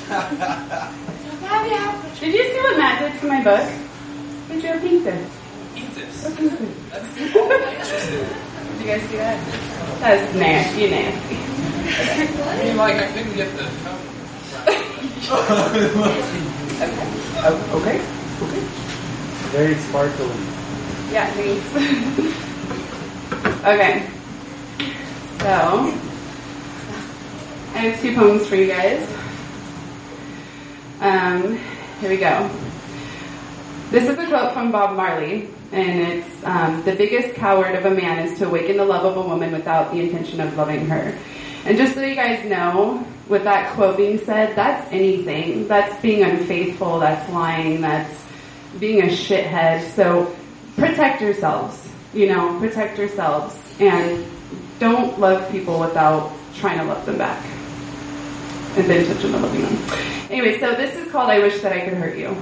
Did you see what Matt did to my book? He drew a pincus. Pincus? A pincus. Did you guys see that? That's nasty. You're nasty. I mean, like, I couldn't get the Okay. Very sparkly. Yeah, thanks. Okay. So, I have 2 poems for you guys. Here we go. This is a quote from Bob Marley, and it's, the biggest coward of a man is to awaken the love of a woman without the intention of loving her. And just so you guys know, with that quote being said, that's anything. That's being unfaithful, that's lying, that's being a shithead. So protect yourselves, protect yourselves. And don't love people without trying to love them back. And the intention of loving them. Anyway, so this is called I Wish That I Could Hurt You.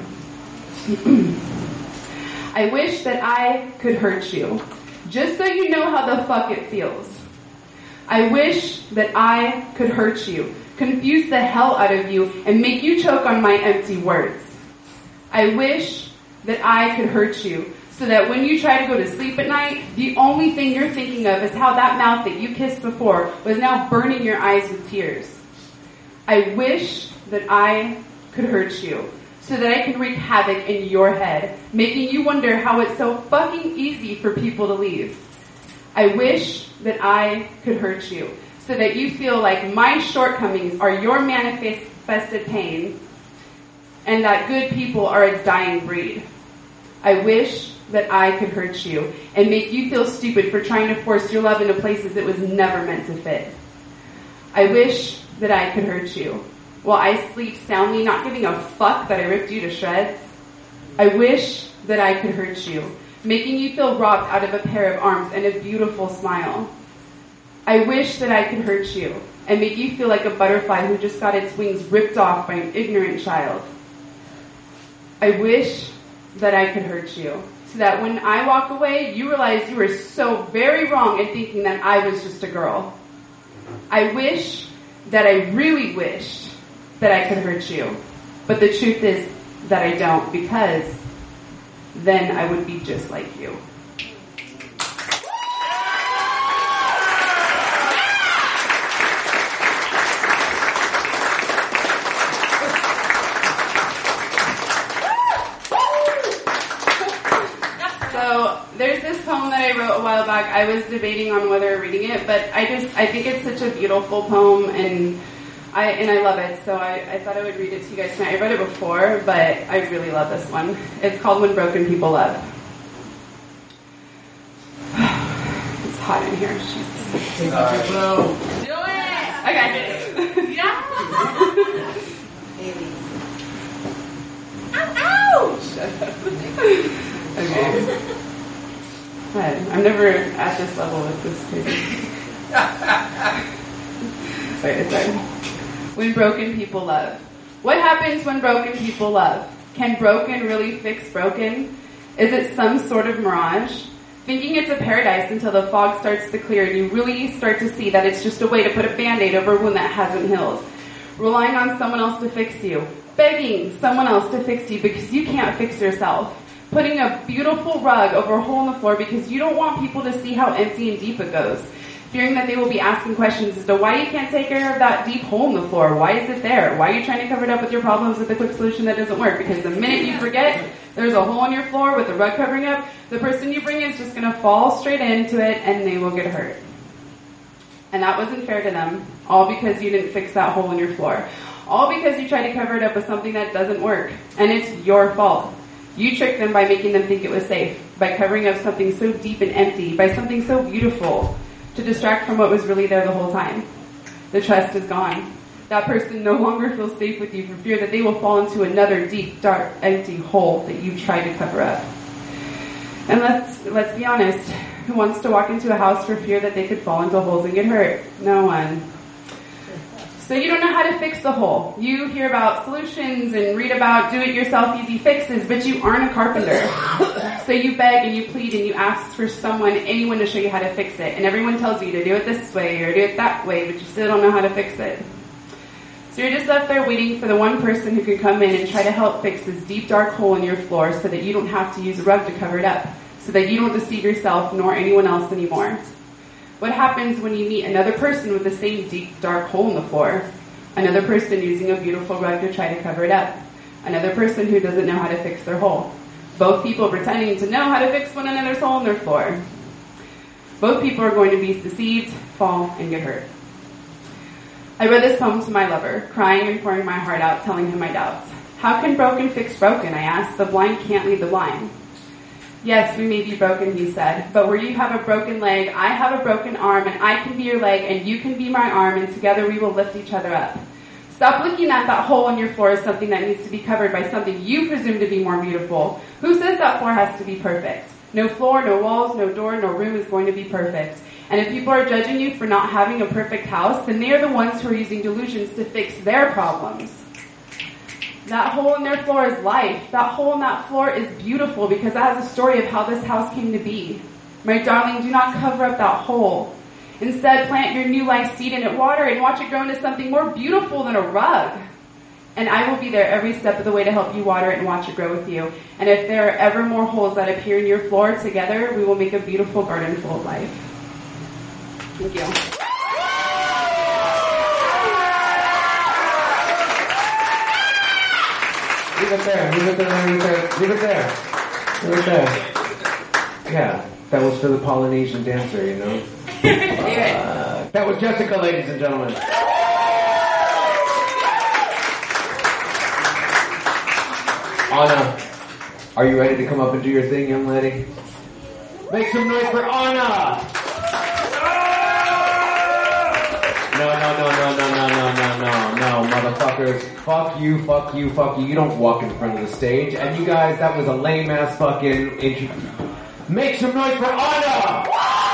I wish that I could hurt you, just so you know how the fuck it feels. I wish that I could hurt you, confuse the hell out of you, and make you choke on my empty words. I wish that I could hurt you, so that when you try to go to sleep at night, the only thing you're thinking of is how that mouth that you kissed before was now burning your eyes with tears. I wish that I could hurt you, so that I can wreak havoc in your head, making you wonder how it's so fucking easy for people to leave. I wish that I could hurt you, so that you feel like my shortcomings are your manifested pain, and that good people are a dying breed. I wish that I could hurt you and make you feel stupid for trying to force your love into places it was never meant to fit. I wish that I could hurt you while I sleep soundly, not giving a fuck that I ripped you to shreds. I wish that I could hurt you, making you feel robbed out of a pair of arms and a beautiful smile. I wish that I could hurt you and make you feel like a butterfly who just got its wings ripped off by an ignorant child. I wish that I could hurt you, so that when I walk away, you realize you were so very wrong in thinking that I was just a girl. I wish that I really wished that I could hurt you, but the truth is that I don't, because then I would be just like you. So there's this poem that I wrote a while back. I was debating on whether reading it, but I think it's such a beautiful poem, and I love it, so I thought I would read it to you guys tonight. I read it before, but I really love this one. It's called When Broken People Love. It's hot in here. Jesus. Do it! Okay. Yeah! Shut up. Okay. I'm never at this level with this crazy. Sorry. When broken people love. What happens when broken people love? Can broken really fix broken? Is it some sort of mirage? Thinking it's a paradise until the fog starts to clear and you really start to see that it's just a way to put a band-aid over a wound that hasn't healed. Relying on someone else to fix you. Begging someone else to fix you because you can't fix yourself. Putting a beautiful rug over a hole in the floor because you don't want people to see how empty and deep it goes. Fearing that they will be asking questions as to why you can't take care of that deep hole in the floor. Why is it there? Why are you trying to cover it up with your problems with a quick solution that doesn't work? Because the minute you forget there's a hole in your floor with the rug covering up, the person you bring is just going to fall straight into it and they will get hurt. And that wasn't fair to them. All because you didn't fix that hole in your floor. All because you tried to cover it up with something that doesn't work. And it's your fault. You tricked them by making them think it was safe. By covering up something so deep and empty. By something so beautiful. To distract from what was really there the whole time. The trust is gone. That person no longer feels safe with you for fear that they will fall into another deep, dark, empty hole that you tried to cover up. And let's be honest. Who wants to walk into a house for fear that they could fall into holes and get hurt? No one. So you don't know how to fix the hole. You hear about solutions and read about do-it-yourself easy fixes, but you aren't a carpenter. So you beg and you plead and you ask for anyone to show you how to fix it. And everyone tells you to do it this way or do it that way, but you still don't know how to fix it. So you're just left there waiting for the one person who can come in and try to help fix this deep, dark hole in your floor so that you don't have to use a rug to cover it up. So that you don't deceive yourself nor anyone else anymore. What happens when you meet another person with the same deep, dark hole in the floor? Another person using a beautiful rug to try to cover it up. Another person who doesn't know how to fix their hole. Both people pretending to know how to fix one another's hole in their floor. Both people are going to be deceived, fall, and get hurt. I read this poem to my lover, crying and pouring my heart out, telling him my doubts. How can broken fix broken, I asked. The blind can't lead the blind. Yes, we may be broken, he said, but where you have a broken leg, I have a broken arm, and I can be your leg, and you can be my arm, and together we will lift each other up. Stop looking at that hole in your floor as something that needs to be covered by something you presume to be more beautiful. Who says that floor has to be perfect? No floor, no walls, no door, no room is going to be perfect. And if people are judging you for not having a perfect house, then they are the ones who are using delusions to fix their problems. That hole in their floor is life. That hole in that floor is beautiful because it has a story of how this house came to be. My darling, do not cover up that hole. Instead, plant your new life seed in it, water it, and watch it grow into something more beautiful than a rug. And I will be there every step of the way to help you water it and watch it grow with you. And if there are ever more holes that appear in your floor, together we will make a beautiful garden full of life. Thank you. Leave it there. Leave it there. Leave it there. Leave it there. Leave it there. Yeah, that was for the Polynesian dancer, you know. That was Jessica, ladies and gentlemen. Anna, are you ready to come up and do your thing, young lady? Make some noise for Anna! No, motherfuckers. Fuck you, fuck you, fuck you. You don't walk in front of the stage. And you guys, that was a lame-ass fucking intro. Make some noise for Anna!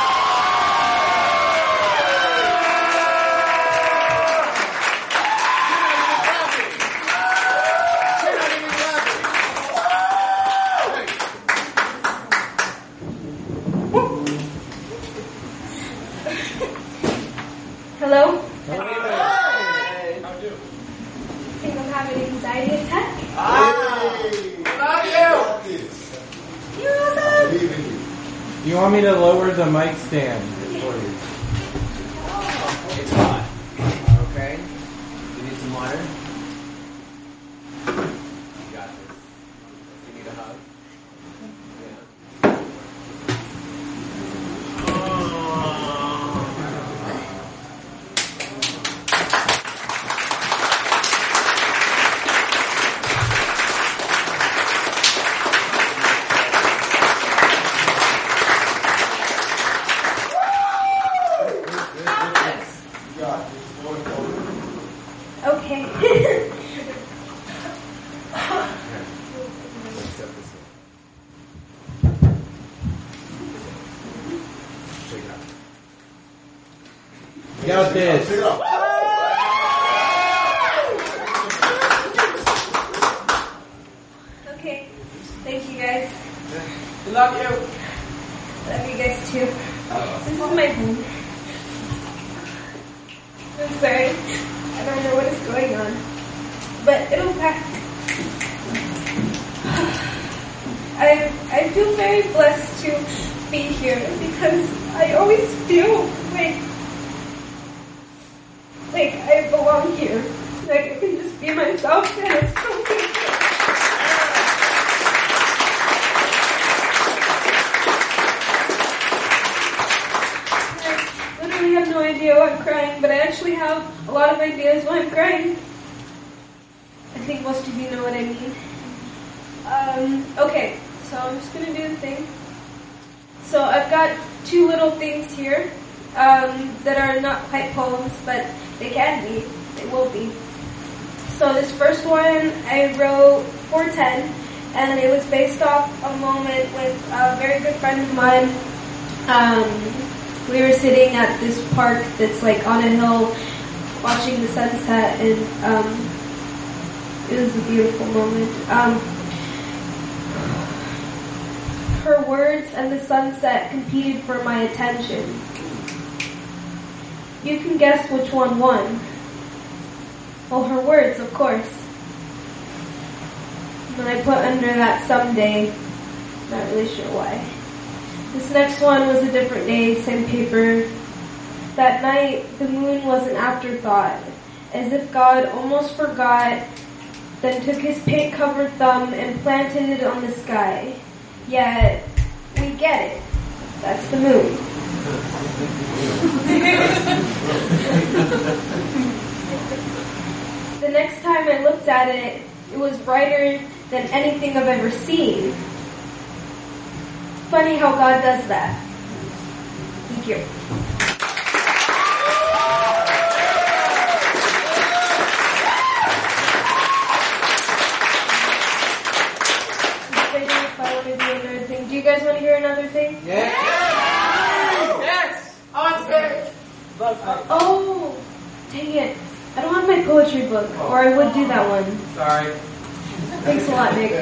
Hello? Hey. How do? I think I'm having an anxiety attack. Love you. You're awesome. Do you want me to lower the mic stand for you? It's hot. Okay. You need some water? You got this. You need a hug? Okay. Got this. Okay. Thank you guys. Love you. Love you guys too. This is my home. I'm sorry. I don't know what is going on. But it'll pass. I feel very blessed to be here because I always feel like I belong here. Like I can just be myself and it's so good. I literally have no idea why I'm crying, but I actually have a lot of ideas why I'm crying. I think most of you know what I mean. Okay, so I'm just gonna do the thing. So I've got two little things here that are not quite poems, but they can be. They will be. So this first one I wrote 410, and it was based off a moment with a very good friend of mine. We were sitting at this park that's like on a hill, watching the sunset, and it was a beautiful moment. Her words and the sunset competed for my attention. You can guess which one won. Well, her words, of course. And I put under that someday, not really sure why. This next one was a different day, same paper. That night, the moon was an afterthought, as if God almost forgot, then took his paint-covered thumb and planted it on the sky. Yet, we get it. That's the moon. The next time I looked at it, it was brighter than anything I've ever seen. Funny how God does that. Thank you. Do you guys want to hear another thing? Yes. On stage. Oh, dang it. I don't have my poetry book, or I would do that one. Sorry. Thanks a lot, Nick.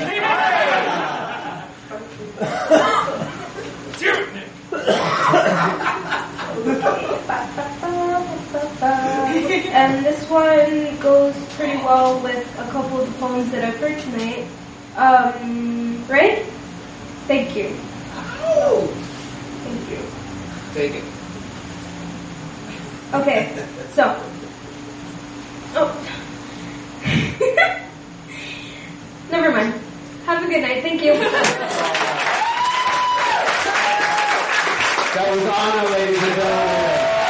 And this one goes pretty well with a couple of the poems that I've heard tonight. Right? Thank you. Thank you. Take it. Okay, so. Oh. good night. Thank you. That was Anna, ladies and gentlemen.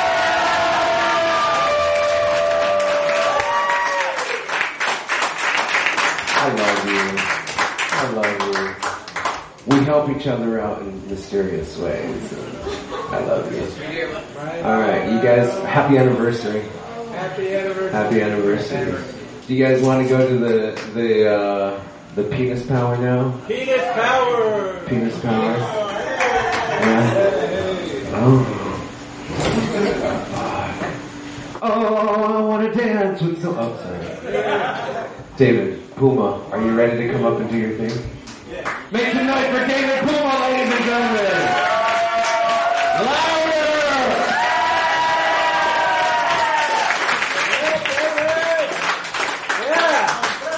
I love you. We help each other out in mysterious ways. I love you. Alright, you guys, happy anniversary. Happy anniversary. Happy anniversary. Do you guys want to go to the penis power now? Penis power. Penis power. Yeah. Oh. Oh, I want to dance with some. Oh, sorry. David, Puma, are you ready to come up and do your thing? Yeah. Make some noise for David Puma, ladies and gentlemen. Louder! Yeah.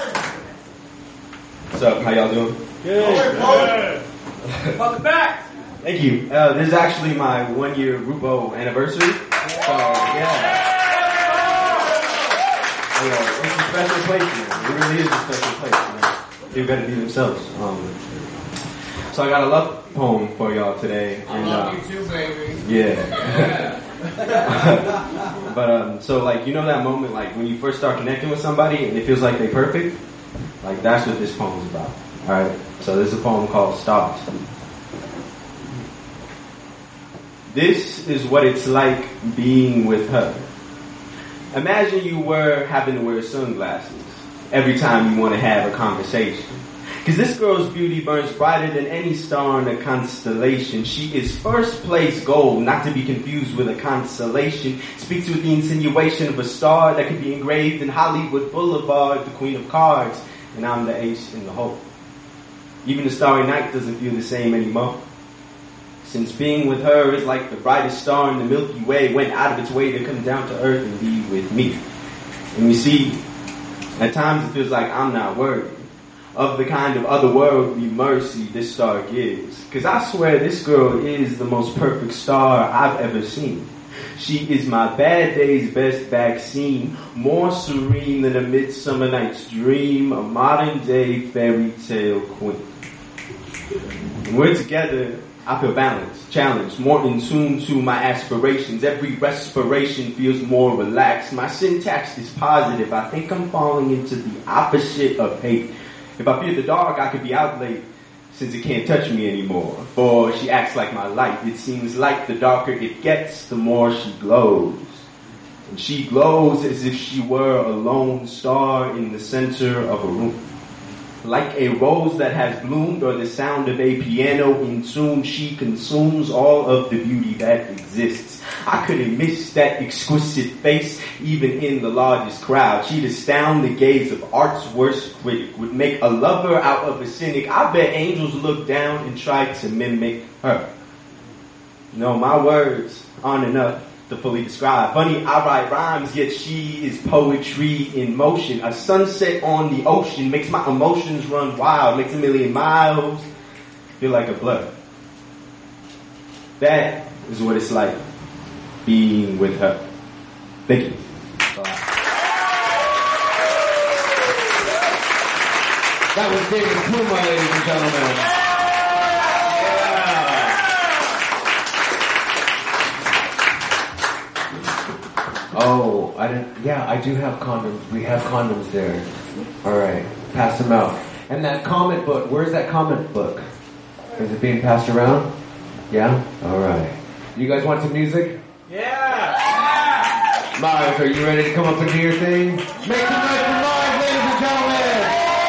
What's up? How y'all doing? Good. Welcome back. Thank you. This is actually my 1-year Rupo anniversary. So, yeah. It's a special place, man. It really is a special place, man. They better be themselves. So I got a love poem for y'all today. I love you too, baby. Yeah. But, so like, you know that moment, like, when you first start connecting with somebody and it feels like they're perfect? Like, that's what this poem is about. Alright? So this is a poem called Stars. This is what it's like being with her. Imagine you were having to wear sunglasses every time you want to have a conversation. Because this girl's beauty burns brighter than any star in a constellation. She is first place gold, not to be confused with a constellation. Speaks with the insinuation of a star that could be engraved in Hollywood Boulevard, the queen of cards. And I'm the ace in the hole. Even the starry night doesn't feel the same anymore. Since being with her is like the brightest star in the Milky Way, went out of its way to come down to earth and be with me. And you see, at times it feels like I'm not worthy of the kind of otherworldly mercy this star gives. Because I swear this girl is the most perfect star I've ever seen. She is my bad day's best vaccine, more serene than a midsummer night's dream, a modern day fairy tale queen. When we're together, I feel balanced, challenged, more in tune to my aspirations. Every respiration feels more relaxed. My syntax is positive. I think I'm falling into the opposite of hate. If I fear the dark, I could be out late, since it can't touch me anymore. For she acts like my light. It seems like the darker it gets, the more she glows. And she glows as if she were a lone star in the center of a room. Like a rose that has bloomed or the sound of a piano in tune, she consumes all of the beauty that exists. I couldn't miss that exquisite face even in the largest crowd. She'd astound the gaze of art's worst critic, would make a lover out of a cynic. I bet angels looked down and tried to mimic her. No, my words aren't enough to fully describe. Funny, I write rhymes, yet she is poetry in motion. A sunset on the ocean makes my emotions run wild, makes a million miles feel like a blur. That is what it's like being with her. Thank you. Bye. That was David Puma, ladies and gentlemen. Oh, I do have condoms. We have condoms there. Alright, pass them out. And that comment book, where's that comment book? Is it being passed around? Yeah? Alright. You guys want some music? Yeah! Mars, are you ready to come up and do your thing? Make some noise for Mars, ladies and gentlemen!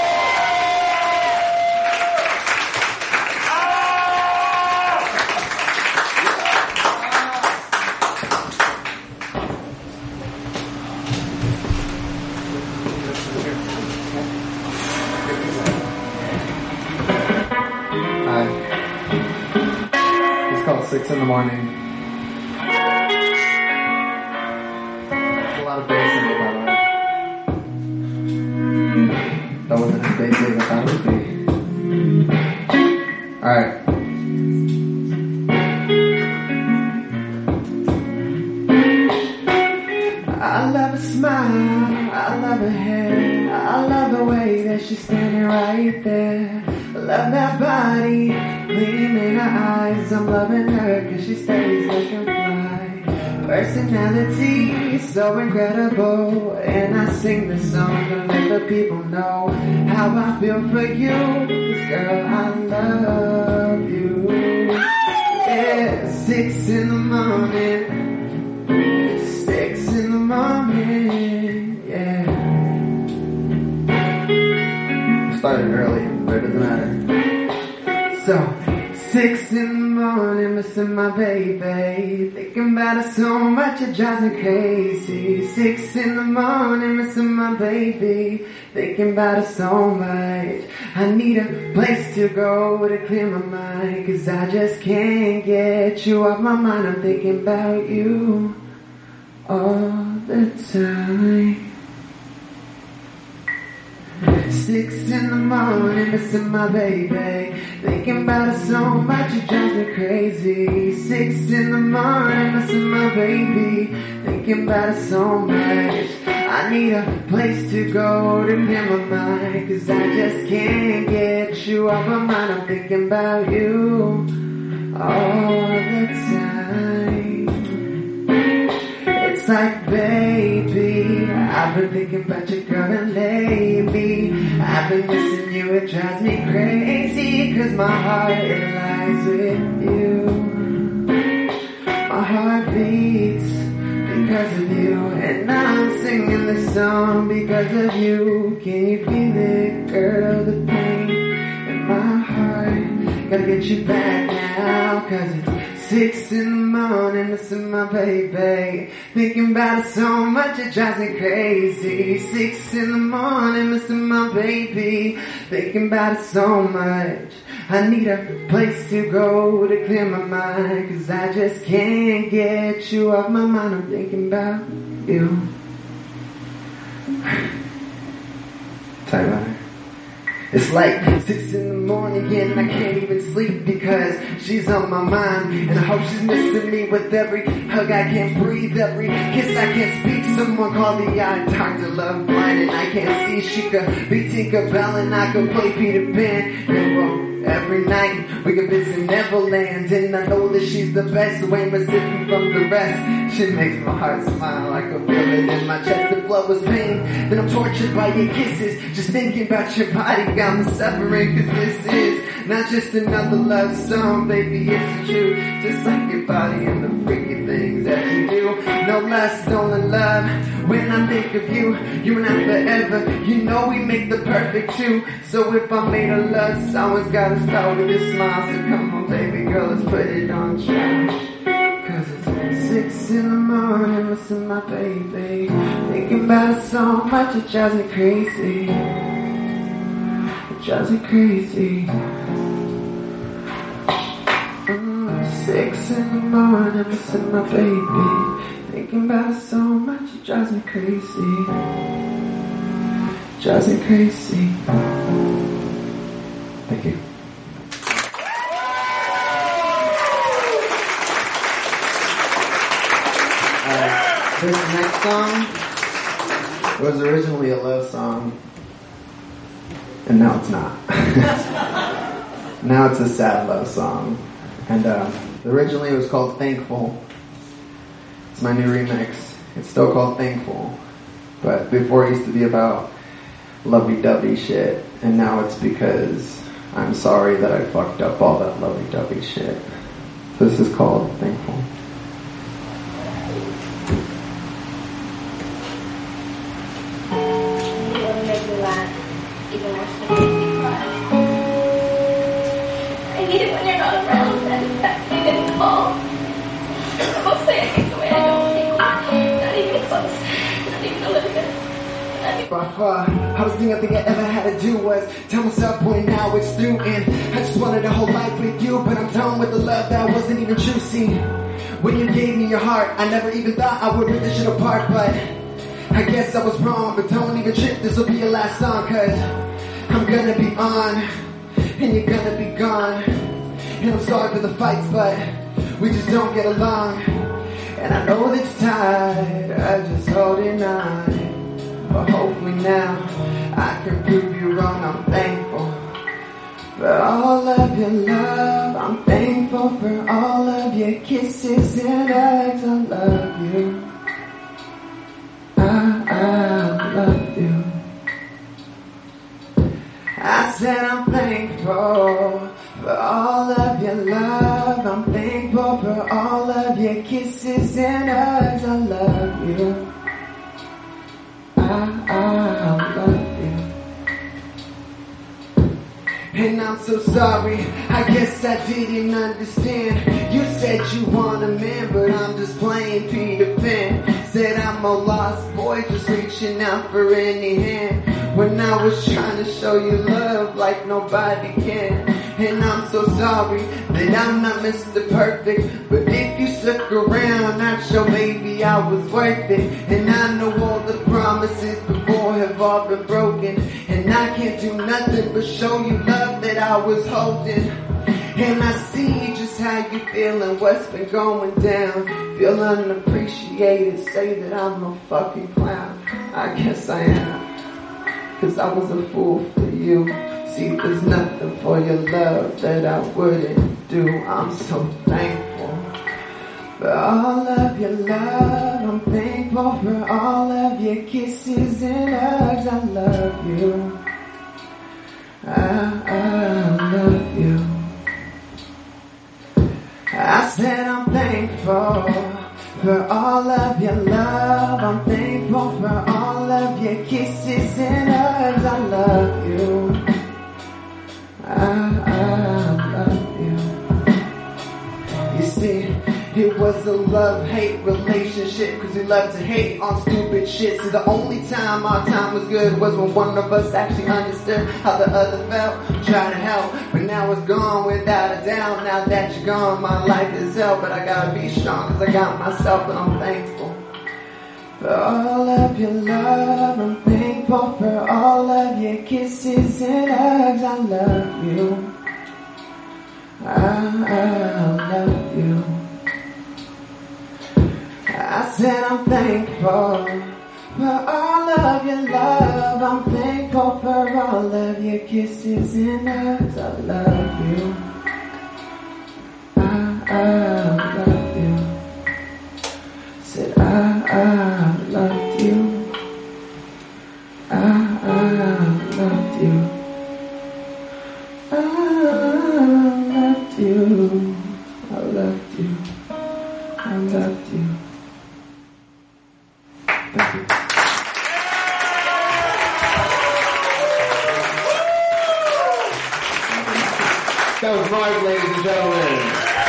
Hi. It's called 6 in the morning. A lot of bass in it, by the way. That wasn't as bassy as I thought it would be. Alright. I love her smile, I love her hair, I love the way that she's standing right there. Love that body, gleam in her eyes. I'm loving her cause she stays like a fly. Personality is so incredible. And I sing this song to let the people know how I feel for you. Cause girl, I love you. Yeah, 6 in the morning. 6 in the morning, yeah. Started early, but it doesn't matter. So, 6 in the morning, missing my baby. Thinking about her so much, it drives me crazy. 6 in the morning, missing my baby. Thinking about her so much. I need a place to go to clear my mind. Cause I just can't get you off my mind. I'm thinking about you all the time. 6 in the morning, missing my baby. Thinking about her so much, it drives me crazy. 6 in the morning, missing my baby. Thinking about her so much. I need a place to go to clear my mind. Cause I just can't get you off my mind. I'm thinking about you all the time. It's like, baby, I've been thinking about your girl and lately I've been missing you, it drives me crazy. Cause my heart, it lies with you. My heart beats because of you. And I'm singing this song because of you. Can you feel it, girl, the pain in my heart? Gotta get you back now. Cause it's 6 in the morning, missing my baby. Thinking about her so much, it drives me crazy. 6 in the morning, missing my baby. Thinking about her so much. I need a place to go to clear my mind. Cause I just can't get you off my mind. I'm thinking about you. Tell you about her. It's like 6 in the morning and I can't even sleep because she's on my mind. And I hope she's missing me with every hug I can't breathe, every kiss I can't speak. Someone call the eye doctor, love blind and I can't see. She could be Tinkerbell and I could play Peter Pan. And well, every night we can visit Neverland. And I know that she's the best, way more different from the rest. She makes my heart smile, I can feel it in my chest. The blood was pain, then I'm tortured by your kisses. Just thinking about your body got me suffering. Cause this is not just another love song, baby, it's the truth. Just like your body and the freaky things that you do. No lust, only love. When I think of you, you and I forever. You know we make the perfect two. So if I made a love song, it's gotta start with a smile. So come on, baby girl, let's put it on track. Cause it's 6 in the morning, missing my baby. Thinking about her so much, it drives me crazy. It drives me crazy. 6 in the morning, missing my baby. Thinking about her so much, it drives me crazy. It drives me crazy. Thank you. This next song was originally a love song, and now it's not. Now it's a sad love song. And originally it was called Thankful. It's my new remix. It's still called Thankful. But before it used to be about lovey-dovey shit, and now it's because I'm sorry that I fucked up all that lovey-dovey shit. So this is called Thankful. I need it when you're not around, and that you didn't call. Don't say anything the way I don't think. Not even close. Not even a little bit. I was thinking everything I ever had to do was tell myself, boy, now it's through. And I just wanted a whole life with you, but I'm done with the love that wasn't even true. See, when you gave me your heart, I never even thought I would rip this shit apart. But I guess I was wrong, but don't even trip, this will be your last song. Cause I'm gonna be on, and you're gonna be gone. And I'm sorry for the fights, but we just don't get along. And I know that you're tired of just holding on, but hopefully now I can prove you wrong. I'm thankful for all of your love. I'm thankful for all of your kisses and hugs. I love you. I love you. I said I'm thankful for all of your love. I'm thankful for all of your kisses and hugs. I love you. I love you. And I'm so sorry, I guess I didn't understand. You said you want a man, but I'm just playing Peter Pan. Said I'm a lost boy, just reaching out for any hand. When I was trying to show you love like nobody can. And I'm so sorry that I'm not Mr. Perfect, but if you stuck around, I'd show maybe I was worth it. And I know all the promises before have all been broken, and I can't do nothing but show you love that I was holding. And I see just how you feel and what's been going down. Feel unappreciated, say that I'm a fucking clown. I guess I am, 'cause I was a fool for you. See, there's nothing for your love that I wouldn't do. I'm so thankful for all of your love. I'm thankful for all of your kisses and hugs. I love you. I love you. I said I'm thankful for all of your love. I'm thankful for all of your kisses and hugs. I love you. I love you. You see, it was a love-hate relationship, 'cause we love to hate on stupid shit. So the only time our time was good was when one of us actually understood how the other felt, tried to help, but now it's gone without a doubt. Now that you're gone, my life is hell, but I gotta be strong 'cause I got myself, and I'm thankful for all of your love. I'm thankful for all of your kisses and hugs. I love you. I love you. I said I'm thankful for all of your love. I'm thankful for all of your kisses and hugs. I love you. I love you. Said I loved you. I loved you. I loved you. I loved you. I loved you. Thank you. That was Mark, ladies and gentlemen.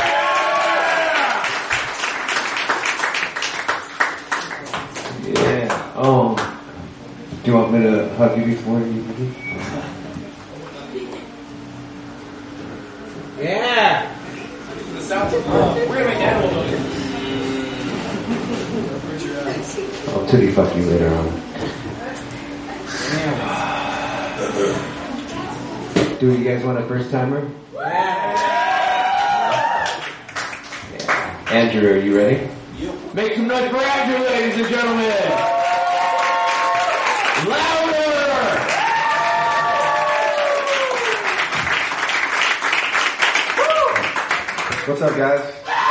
Yeah. Do you want me to hug you before you begin? Yeah. The sounds of where am I down? I'll titty fuck you later on. Do you guys want a first timer? Yeah. Andrew, are you ready? Make some noise for Andrew, ladies and gentlemen! Louder! What's up, guys?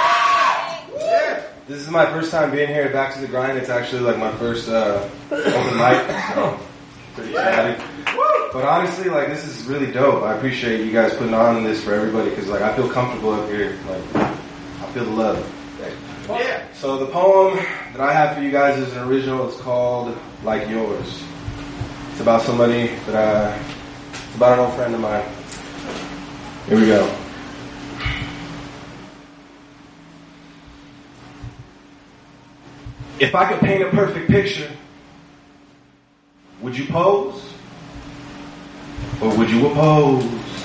This is my first time being here at Back to the Grind. It's actually like my first open mic, so pretty excited. But honestly, like, this is really dope. I appreciate you guys putting on this for everybody, because like I feel comfortable up here. Like, I feel the love. Yeah. So the poem that I have for you guys is an original. It's called Like Yours. It's about somebody that it's about an old friend of mine. Here we go. If I could paint a perfect picture, would you pose? Or would you oppose?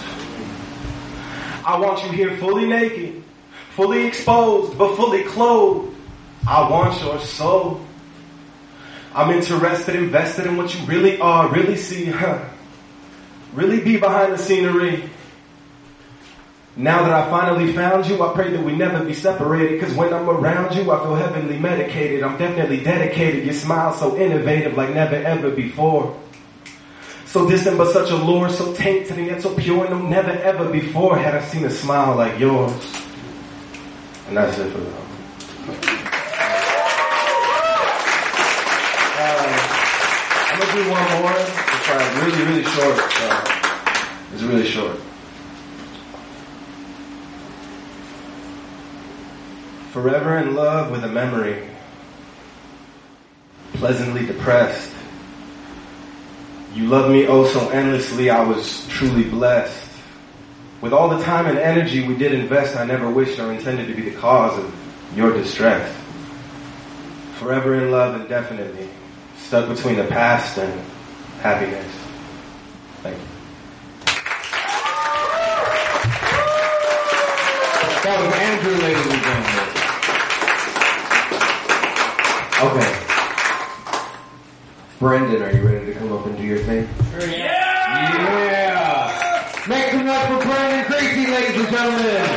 I want you here fully naked, fully exposed, but fully clothed. I want your soul. I'm interested, invested in what you really are, really see, really be behind the scenery. Now that I finally found you, I pray that we never be separated, because when I'm around you, I feel heavenly medicated. I'm definitely dedicated. Your smile so innovative like never ever before. So distant but such allure, so tainted and yet so pure. No, never ever before had I seen a smile like yours. And that's it for them. I'm going to do one more. It's really, really short. It's really short. Forever in love with a memory. Pleasantly depressed. You loved me oh so endlessly, I was truly blessed. With all the time and energy we did invest, I never wished or intended to be the cause of your distress. Forever in love indefinitely, stuck between the past and happiness. Thank you. That was Andrew, ladies and gentlemen. Okay. Brendan, are you ready to come up and do your thing? Yeah! Make some noise for Brendan Creasy, ladies and gentlemen!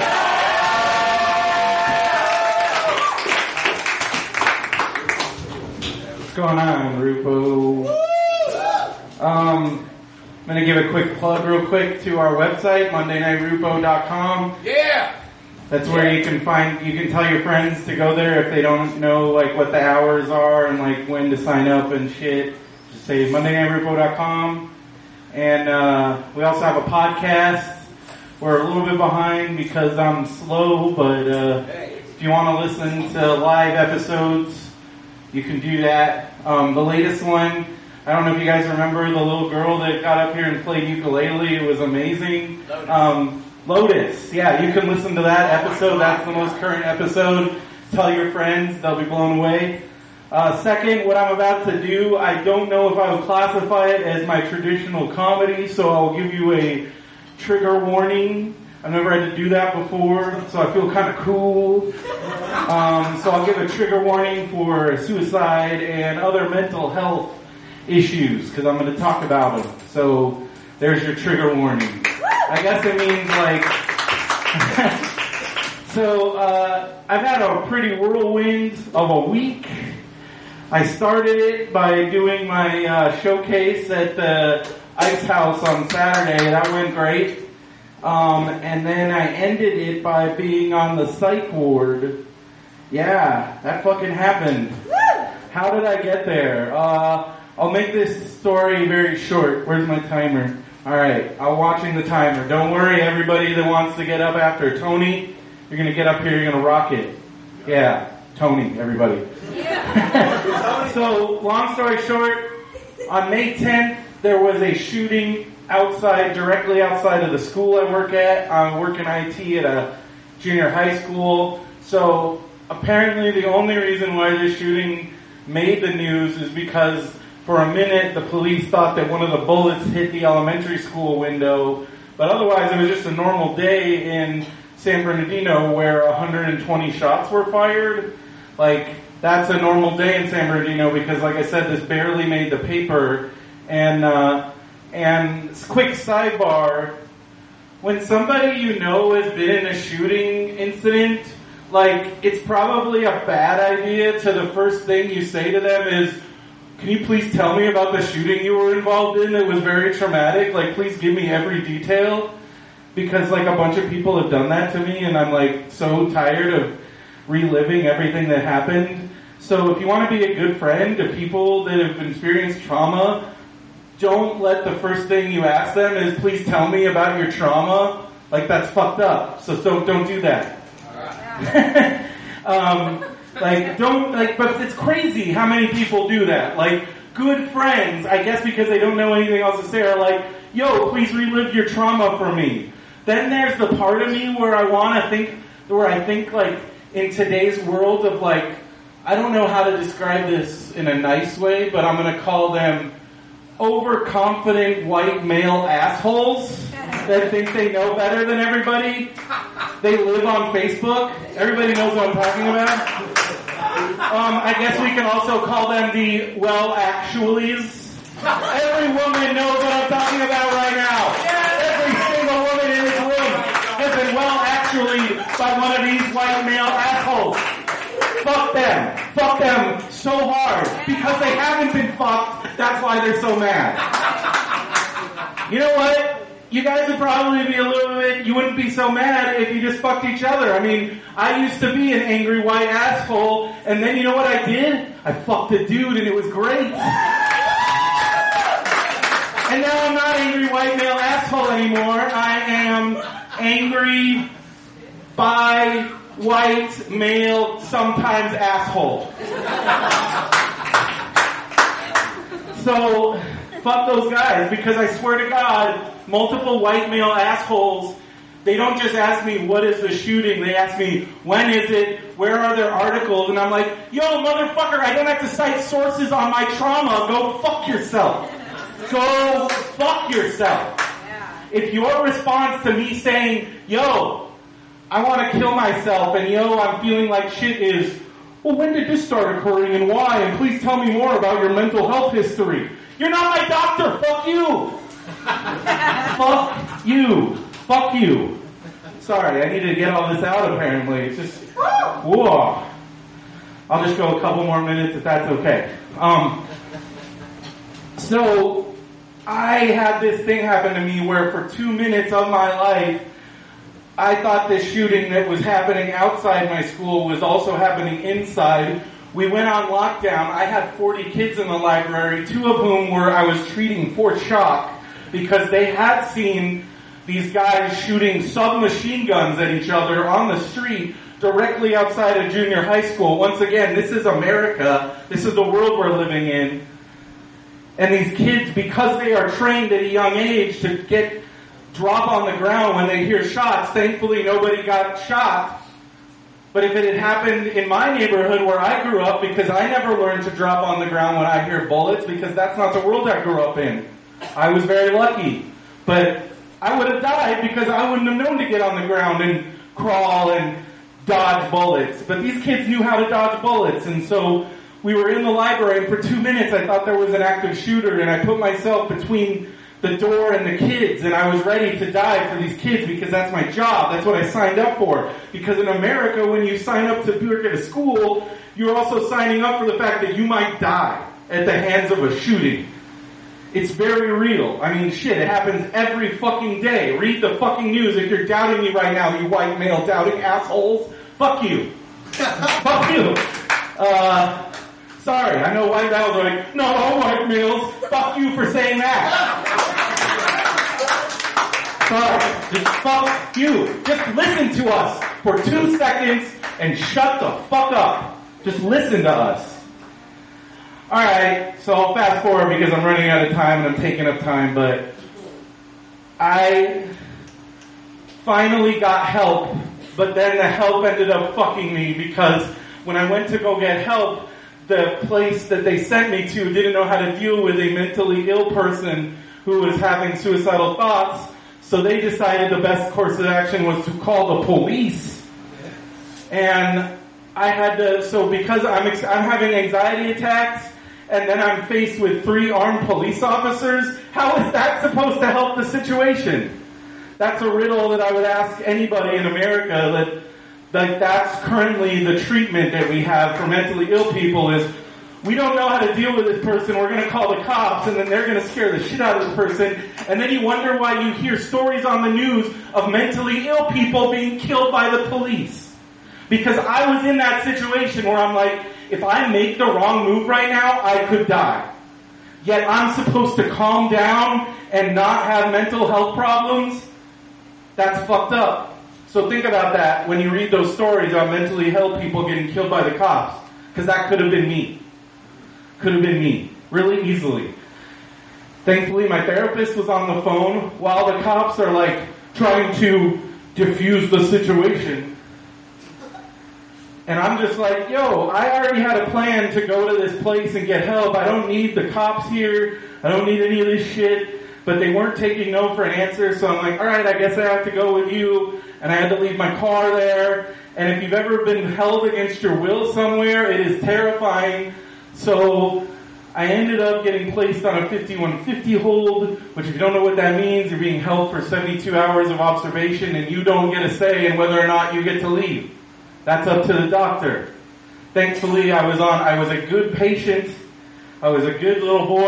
What's going on, Rupo? I'm going to give a quick plug real quick to our website, MondayNightRupo.com. Yeah! That's where you can tell your friends to go there if they don't know like what the hours are and like when to sign up and shit. Just say MondayNightRupo.com. And we also have a podcast. We're a little bit behind because I'm slow, but if you want to listen to live episodes, you can do that. The latest one, I don't know if you guys remember the little girl that got up here and played ukulele. It was amazing. Lotus. Yeah, you can listen to that episode. That's the most current episode. Tell your friends. They'll be blown away. Second, what I'm about to do, I don't know if I would classify it as my traditional comedy, so I'll give you a trigger warning. I've never had to do that before, so I feel kind of cool. So I'll give a trigger warning for suicide and other mental health issues, because I'm going to talk about them. So there's your trigger warning. I guess it means like, so I've had a pretty whirlwind of a week. I started it by doing my showcase at the Ice House on Saturday. That went great. And then I ended it by being on the psych ward. Yeah, that fucking happened. How did I get there? I'll make this story very short. Where's my timer? Alright, I'm watching the timer. Don't worry, everybody that wants to get up after Tony, you're going to get up here, you're going to rock it. Yeah, Tony, everybody. Yeah. So, long story short, on May 10th, there was a shooting directly outside of the school I work at. I work in IT at a junior high school. So, apparently the only reason why this shooting made the news is because for a minute, the police thought that one of the bullets hit the elementary school window, but otherwise it was just a normal day in San Bernardino where 120 shots were fired. Like, that's a normal day in San Bernardino because, like I said, this barely made the paper. And quick sidebar, when somebody you know has been in a shooting incident, like, it's probably a bad idea to the first thing you say to them is, can you please tell me about the shooting you were involved in? It was very traumatic. Like, please give me every detail. Because, like, a bunch of people have done that to me, and I'm, like, so tired of reliving everything that happened. So if you want to be a good friend to people that have experienced trauma, don't let the first thing you ask them is, please tell me about your trauma. Like, that's fucked up. So don't do that. But it's crazy how many people do that. Like, good friends, I guess because they don't know anything else to say, are like, yo, please relive your trauma for me. Then there's the part of me where I think like, in today's world of like, I don't know how to describe this in a nice way, but I'm gonna call them overconfident white male assholes that think they know better than everybody. They live on Facebook. Everybody knows what I'm talking about. I guess we can also call them the well-actuallys. Every woman knows what I'm talking about right now. Every single woman in this room has been well-actuallyed by one of these white male assholes. Fuck them. Fuck them so hard. Because they haven't been fucked, that's why they're so mad. You know what? You guys would probably be a little bit, you wouldn't be so mad if you just fucked each other. I mean, I used to be an angry white asshole, and then you know what I did? I fucked a dude and it was great. And now I'm not angry white male asshole anymore. I am angry bi white male sometimes asshole. So, fuck those guys, because I swear to God, multiple white male assholes, they don't just ask me, what is the shooting? They ask me, when is it? Where are their articles? And I'm like, yo, motherfucker, I don't have to cite sources on my trauma. Go fuck yourself. Go fuck yourself. If your response to me saying, yo, I want to kill myself, and yo, I'm feeling like shit is, well, when did this start occurring and why? And please tell me more about your mental health history. You're not my doctor. Fuck you. Fuck you. Fuck you. Sorry, I need to get all this out apparently. It's just, whoa. I'll just go a couple more minutes if that's okay. So, I had this thing happen to me where for 2 minutes of my life, I thought this shooting that was happening outside my school was also happening inside. We went on lockdown. I had 40 kids in the library, 2 of whom I was treating for shock because they had seen these guys shooting submachine guns at each other on the street directly outside of junior high school. Once again, this is America. This is the world we're living in. And these kids, because they are trained at a young age to drop on the ground when they hear shots, thankfully nobody got shot. But if it had happened in my neighborhood where I grew up, because I never learned to drop on the ground when I hear bullets, because that's not the world I grew up in. I was very lucky. But I would have died because I wouldn't have known to get on the ground and crawl and dodge bullets. But these kids knew how to dodge bullets, and so we were in the library, and for 2 minutes I thought there was an active shooter, and I put myself between the door and the kids, and I was ready to die for these kids because that's my job. That's what I signed up for. Because in America, when you sign up to work at a school, you're also signing up for the fact that you might die at the hands of a shooting. It's very real. I mean, shit, it happens every fucking day. Read the fucking news. If you're doubting me right now, you white male doubting assholes, fuck you. Fuck you. Sorry, I know white males are like, no, all white males, fuck you for saying that. Sorry, just fuck you. Just listen to us for 2 seconds and shut the fuck up. Just listen to us. Alright, so I'll fast forward because I'm running out of time and I'm taking up time, but I finally got help, but then the help ended up fucking me because when I went to go get help, the place that they sent me to didn't know how to deal with a mentally ill person who was having suicidal thoughts, so they decided the best course of action was to call the police. And I had to, so because I'm having anxiety attacks, and then I'm faced with 3 armed police officers, how is that supposed to help the situation? That's a riddle that I would ask anybody in America, that's currently the treatment that we have for mentally ill people is, we don't know how to deal with this person, we're going to call the cops, and then they're going to scare the shit out of the person, and then you wonder why you hear stories on the news of mentally ill people being killed by the police. Because I was in that situation where I'm like, if I make the wrong move right now, I could die. Yet I'm supposed to calm down and not have mental health problems? That's fucked up. So think about that when you read those stories about mentally ill people getting killed by the cops. Because that could have been me. Could have been me. Really easily. Thankfully, my therapist was on the phone while the cops are like trying to diffuse the situation. And I'm just like, yo, I already had a plan to go to this place and get help. I don't need the cops here. I don't need any of this shit. But they weren't taking no for an answer, so I'm like, alright, I guess I have to go with you. And I had to leave my car there. And if you've ever been held against your will somewhere, it is terrifying. So I ended up getting placed on a 5150 hold, which if you don't know what that means, you're being held for 72 hours of observation and you don't get a say in whether or not you get to leave. That's up to the doctor. Thankfully, I was a good patient. I was a good little boy.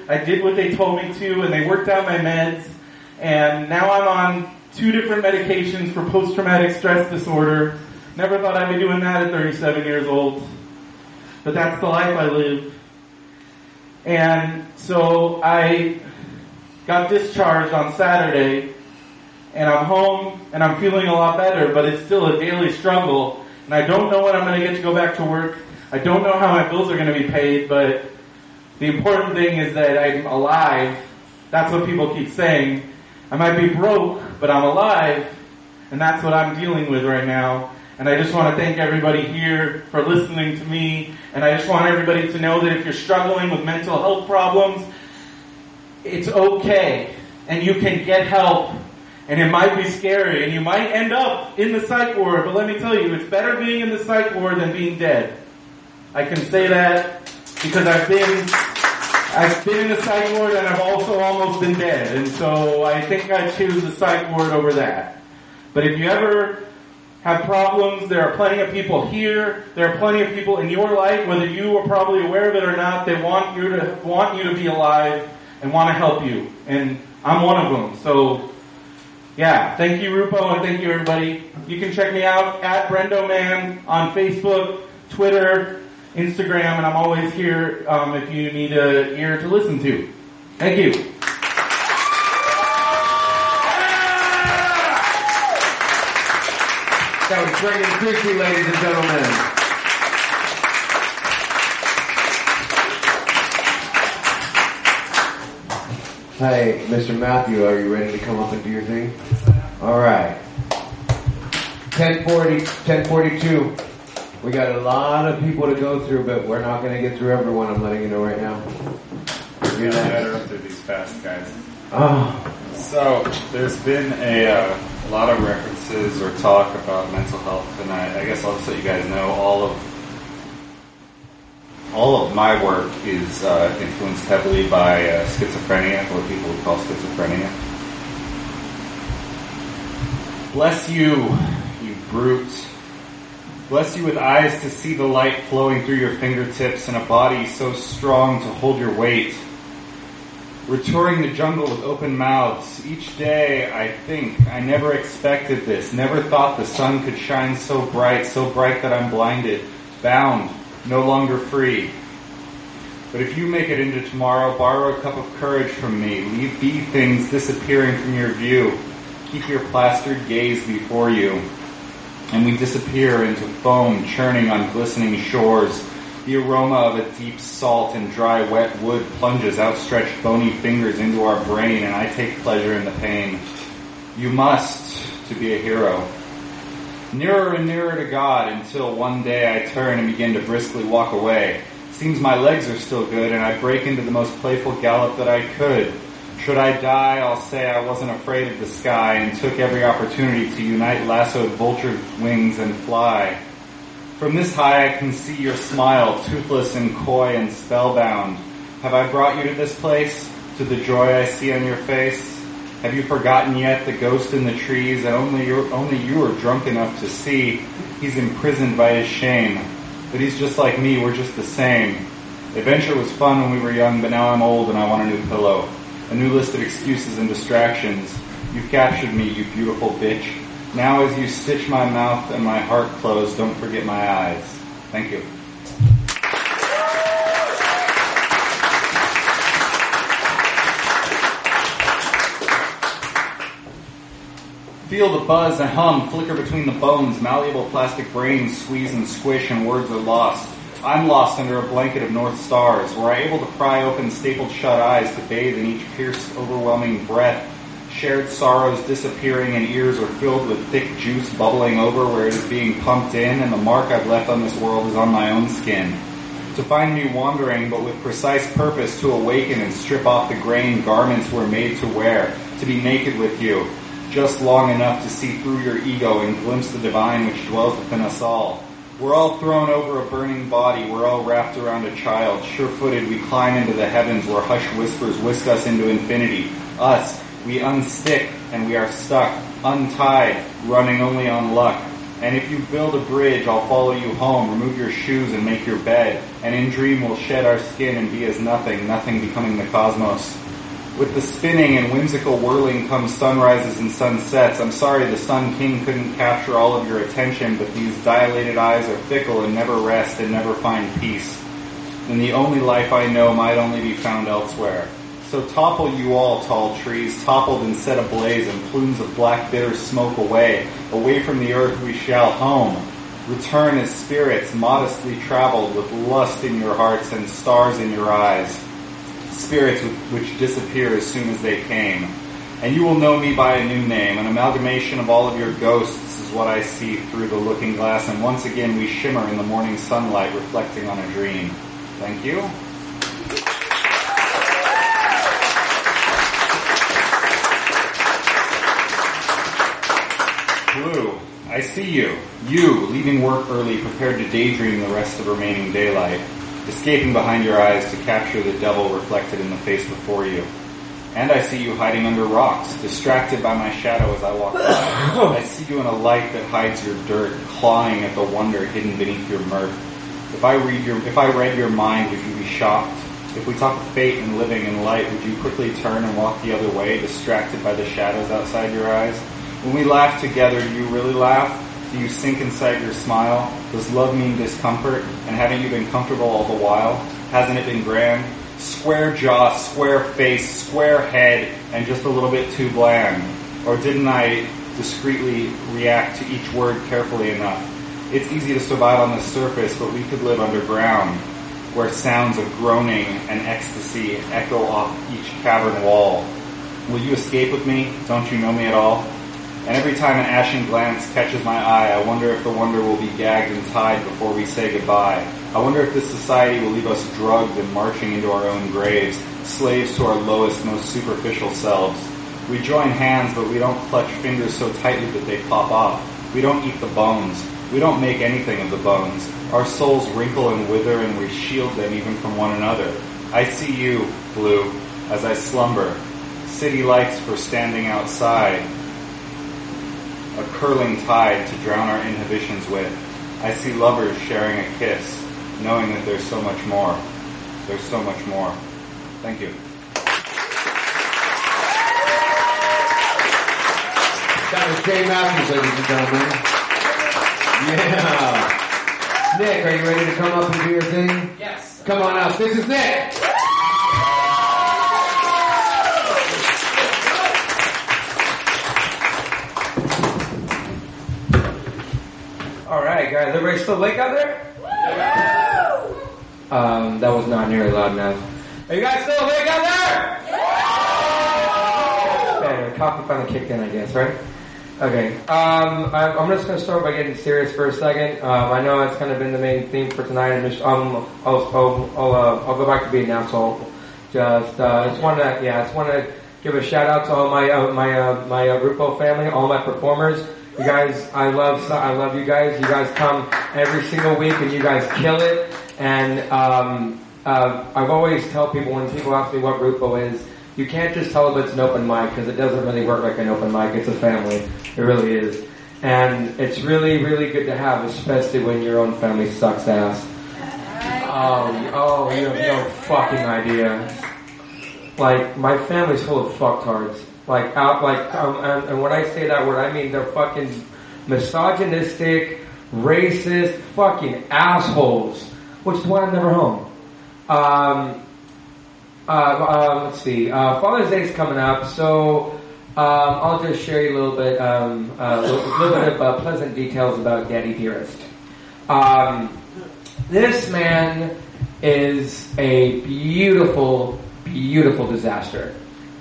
I did what they told me to, and they worked out my meds. And now I'm on 2 different medications for post-traumatic stress disorder. Never thought I'd be doing that at 37 years old. But that's the life I live. And so I got discharged on Saturday, and I'm home, and I'm feeling a lot better, but it's still a daily struggle. And I don't know when I'm going to get to go back to work. I don't know how my bills are going to be paid, but the important thing is that I'm alive. That's what people keep saying. I might be broke, but I'm alive, and that's what I'm dealing with right now. And I just want to thank everybody here for listening to me, and I just want everybody to know that if you're struggling with mental health problems, it's okay, and you can get help, and it might be scary, and you might end up in the psych ward, but let me tell you, it's better being in the psych ward than being dead. I can say that because I've been in the psych ward, and I've also almost been dead, and so I think I choose the psych ward over that. But if you ever have problems, there are plenty of people here, there are plenty of people in your life, whether you are probably aware of it or not, they want you to be alive and want to help you. And I'm one of them. So, yeah, thank you, Rupo, and thank you, everybody. You can check me out at BrendoMan on Facebook, Twitter, Instagram, and I'm always here if you need an ear to listen to. Thank you. That was Brendan Christie, ladies and gentlemen. Hey, Mr. Matthew, are you ready to come up and do your thing? All right. 1042. We got a lot of people to go through, but we're not going to get through everyone. I'm letting you know right now. You're better up through these fast guys. Oh. So, there's been a lot of references or talk about mental health, and I guess I'll just let you guys know all of my work is influenced heavily by schizophrenia, what people would call schizophrenia. Bless you, you brute. Bless you with eyes to see the light flowing through your fingertips and a body so strong to hold your weight. We're touring the jungle with open mouths. Each day, I think, I never expected this. Never thought the sun could shine so bright that I'm blinded. Bound, no longer free. But if you make it into tomorrow, borrow a cup of courage from me. Leave bee things disappearing from your view. Keep your plastered gaze before you. And we disappear into foam churning on glistening shores. The aroma of a deep salt and dry wet wood plunges outstretched bony fingers into our brain, and I take pleasure in the pain. You must to be a hero. Nearer and nearer to God until one day I turn and begin to briskly walk away. Seems my legs are still good, and I break into the most playful gallop that I could. Should I die, I'll say I wasn't afraid of the sky and took every opportunity to unite lassoed vulture wings and fly. From this high I can see your smile, toothless and coy and spellbound. Have I brought you to this place, to the joy I see on your face? Have you forgotten yet the ghost in the trees, and only you are drunk enough to see he's imprisoned by his shame? But he's just like me, we're just the same. Adventure was fun when we were young, but now I'm old and I want a new pillow. A new list of excuses and distractions. You've captured me, you beautiful bitch. Now as you stitch my mouth and my heart closed, don't forget my eyes. Thank you. Feel the buzz and hum flicker between the bones, malleable plastic brains squeeze and squish and words are lost. I'm lost under a blanket of North Stars, where I'm able to pry open stapled shut eyes to bathe in each pierced, overwhelming breath. Shared sorrows disappearing and ears are filled with thick juice bubbling over where it is being pumped in, and the mark I've left on this world is on my own skin. To find me wandering, but with precise purpose to awaken and strip off the grain garments we're made to wear, to be naked with you, just long enough to see through your ego and glimpse the divine which dwells within us all. We're all thrown over a burning body, we're all wrapped around a child. Sure-footed, we climb into the heavens where hushed whispers whisk us into infinity. Us, we unstick and we are stuck, untied, running only on luck. And if you build a bridge, I'll follow you home, remove your shoes and make your bed. And in dream we'll shed our skin and be as nothing, nothing becoming the cosmos. With the spinning and whimsical whirling come sunrises and sunsets. I'm sorry the Sun King couldn't capture all of your attention, but these dilated eyes are fickle and never rest and never find peace. And the only life I know might only be found elsewhere. So topple you all, tall trees, toppled and set ablaze, and plumes of black bitter smoke away. Away from the earth we shall home. Return as spirits, modestly traveled, with lust in your hearts and stars in your eyes. Spirits which disappear as soon as they came. And you will know me by a new name. An amalgamation of all of your ghosts is what I see through the looking glass, and once again we shimmer in the morning sunlight, reflecting on a dream. Thank you. Blue, I see you. You, leaving work early, prepared to daydream the rest of remaining daylight, escaping behind your eyes to capture the devil reflected in the face before you. And I see you hiding under rocks, distracted by my shadow as I walk by. I see you in a light that hides your dirt, clawing at the wonder hidden beneath your mirth. If I read your mind, would you be shocked? If we talk of fate and living in light, would you quickly turn and walk the other way, distracted by the shadows outside your eyes? When we laugh together, do you really laugh? Do you sink inside your smile? Does love mean discomfort? And haven't you been comfortable all the while? Hasn't it been grand? Square jaw, square face, square head, and just a little bit too bland. Or didn't I discreetly react to each word carefully enough? It's easy to survive on the surface, but we could live underground, where sounds of groaning and ecstasy echo off each cavern wall. Will you escape with me? Don't you know me at all? And every time an ashen glance catches my eye, I wonder if the wonder will be gagged and tied before we say goodbye. I wonder if this society will leave us drugged and marching into our own graves, slaves to our lowest, most superficial selves. We join hands, but we don't clutch fingers so tightly that they pop off. We don't eat the bones. We don't make anything of the bones. Our souls wrinkle and wither, and we shield them even from one another. I see you, Blue, as I slumber. City lights for standing outside. A curling tide to drown our inhibitions with. I see lovers sharing a kiss, knowing that there's so much more. There's so much more. Thank you. That was Jay Matthews, ladies and gentlemen. Yeah. Nick, are you ready to come up and do your thing? Yes. Come on up. This is Nick. All right, guys. Everybody still awake out there? That was not nearly loud enough. Are you guys still awake out there? Okay, coffee finally kicked in, I guess, right? Okay. I'm just going to start by getting serious for a second. I know it's kind of been the main theme for tonight. And just, I'll go back to being an asshole. Just want to give a shout out to all my Rupo family, all my performers. You guys, I love you guys. You guys come every single week and you guys kill it. And I've always tell people when people ask me what Rupo is, you can't just tell them it's an open mic because it doesn't really work like an open mic. It's a family. It really is. And it's really, really good to have, especially when your own family sucks ass. Oh, you have no fucking idea. Like, my family's full of fucktards. And when I say that word, I mean they're fucking misogynistic, racist, fucking assholes. Which is why I'm never home. Let's see. Father's Day is coming up, so I'll just share you a little bit of pleasant details about Daddy Dearest. This man is a beautiful, beautiful disaster.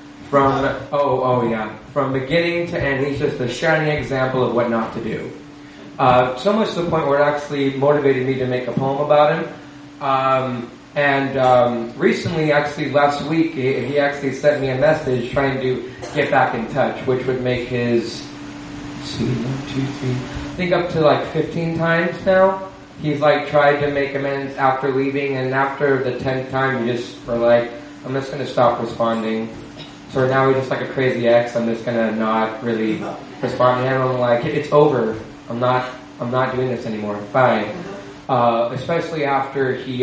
From beginning to end, he's just a shining example of what not to do. So much to the point where it actually motivated me to make a poem about him. Recently, actually last week, he actually sent me a message trying to get back in touch, which would make his, I think up to like 15 times now. He's like tried to make amends after leaving, and after the 10th time, he just were like, I'm just going to stop responding. So now he's just like a crazy ex. I'm just going to not really respond to him. I'm like, it's over. I'm not I'm not doing this anymore. Bye. Especially after he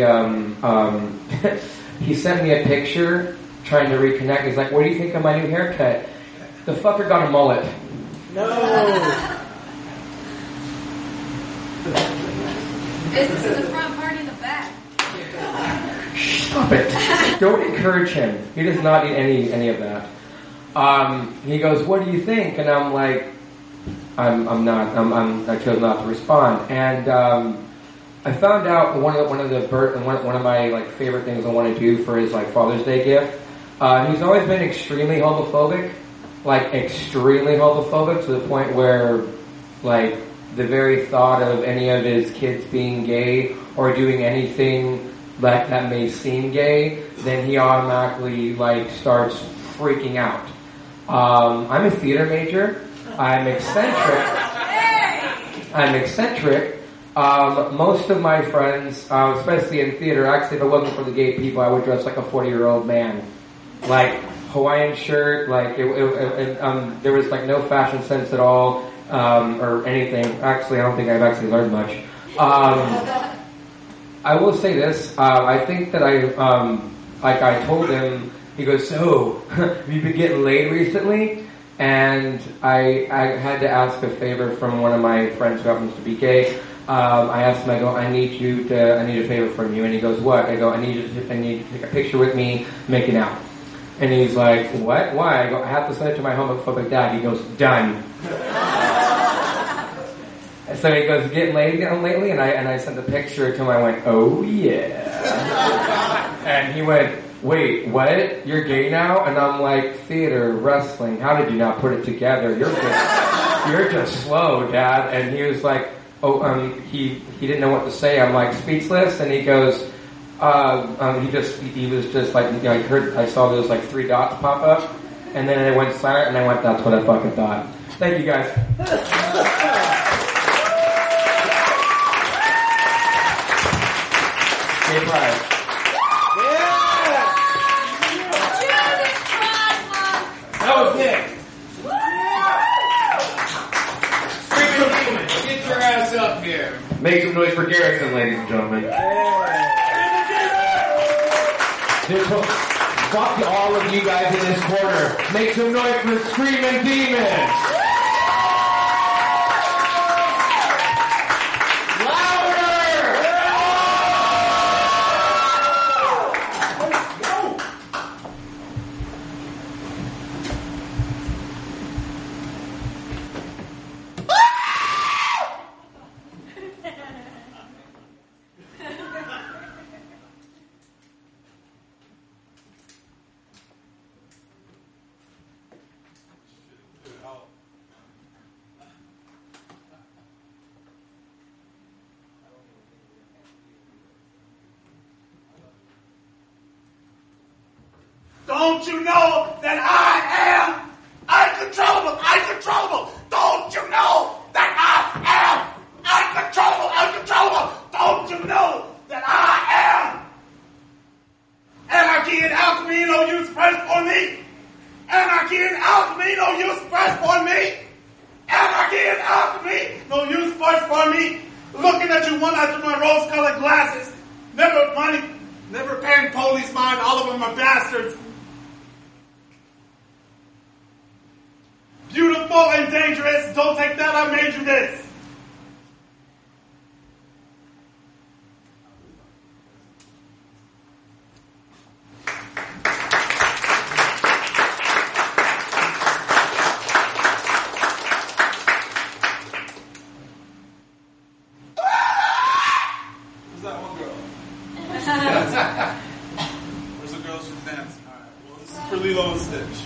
he sent me a picture trying to reconnect. He's like, what do you think of my new haircut? The fucker got a mullet. No. Business in the front, party in the back. Stop it. Don't encourage him. He does not need any of that. He goes, what do you think? And I'm like, I chose not to respond. And I found out one of my like favorite things I want to do for his like Father's Day gift. He's always been extremely homophobic, to the point where like the very thought of any of his kids being gay or doing anything like that may seem gay, then he automatically like starts freaking out. I'm a theater major. I'm eccentric. Most of my friends, especially in theater, actually, if it wasn't for the gay people, I would dress like a 40-year-old man. Like, Hawaiian shirt, like, there was, like, no fashion sense at all, or anything. Actually, I don't think I've actually learned much. I will say this, I think that I told him, he goes, so, have you been getting laid recently? And I had to ask a favor from one of my friends who happens to be gay. I asked him, I go, I need a favor from you. And he goes, what? I go, I need you to take a picture with me making out. And he's like, what? Why? I go, I have to send it to my homophobic dad. He goes, done. So he goes, getting laid again lately? And I sent the picture to him. I went, oh yeah. And he went, wait, what? You're gay now? And I'm like, theater, wrestling, how did you not put it together? You're just slow, Dad. And he was like, he didn't know what to say. I'm like, speechless. And he goes, he was just like, you know, I saw those like 3 dots pop up. And then it went silent, and I went, that's what I fucking thought. Thank you, guys. Gay pride. That was Nick. Screaming demon, get your ass up here. Make some noise for Garrison, ladies and gentlemen. Fuck all of you guys in this corner. Make some noise for Screaming Demons. Don't you know that I am uncontrollable? Don't you know that I am uncontrollable? Don't you know that I am? Anarchy and alchemy, no use fresh for me. Anarchy and alchemy, no use fresh for me. Anarchy and alchemy, no use fresh for me. Looking at you one after my rose-colored glasses. Never paying police mind, all of them are bastards. Beautiful and dangerous, don't take that, I made you this. Who's that one girl? Where's the girls from dancing? Alright, well this is for Lilo and Stitch.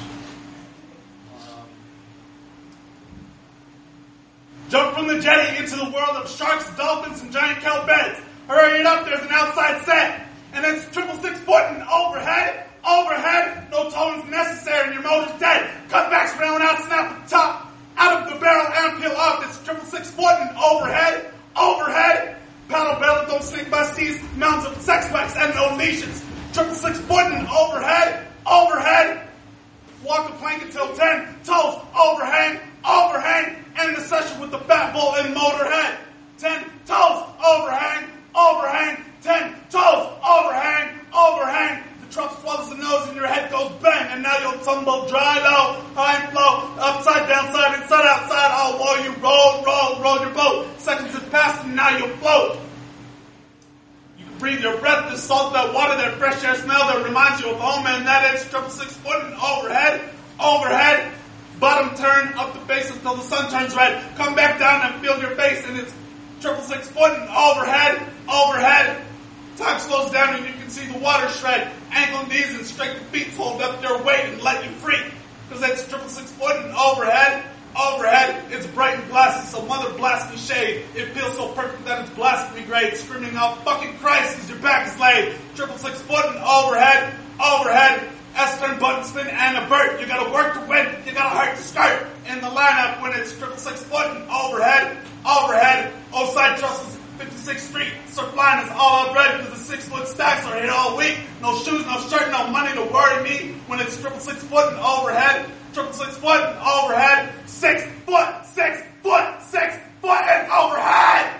Jump from the jetty into the world of sharks, dolphins, and giant kelp beds. Hurry it up, there's an outside set. And it's 666 footing overhead, no towing's necessary and your motor's dead. Cutbacks round out, snap the top, out of the barrel and peel off. It's 666 footing overhead. Paddle belly, don't sink by seas, mounds of sex wax and no leashes. 666 footing overhead. Walk the plank until 10 toes overhang. End the session with the fat bull and motorhead. 10 toes, overhang, overhang, 10 toes, overhang, overhang. The truck swallows the nose and your head goes bang, and now you'll tumble dry, low, high and low, upside, downside, inside, outside, all while you roll your boat. Seconds have passed and now you'll float. You can breathe your breath, this salt, that water, that fresh air smell that reminds you of home, and that it's 666 footing overhead, overhead. Bottom turn up the face until the sun turns red. Come back down and feel your face, and it's 666 footing overhead, overhead. Time slows down and you can see the water shred. Ankle, knees, and straighten feet hold up their weight and let you free. Because it's 666 footing overhead, overhead. It's bright and glassy, so mother blast the shade. It feels so perfect that it's blasphemy grade. Screaming out, fucking Christ, as your back is laid. 666 footing overhead, overhead. S-turn, button spin, and a vert. You gotta work to win, you gotta hurt to skirt. In the lineup when it's 666 footing overhead, overhead. Outside trusses 56th Street. Surf line is all up red because the 6 foot stacks are here all week. No shoes, no shirt, no money to worry me. When it's 666 footing overhead, 666 footing overhead. 6 foot, 6 foot, 6 foot and overhead.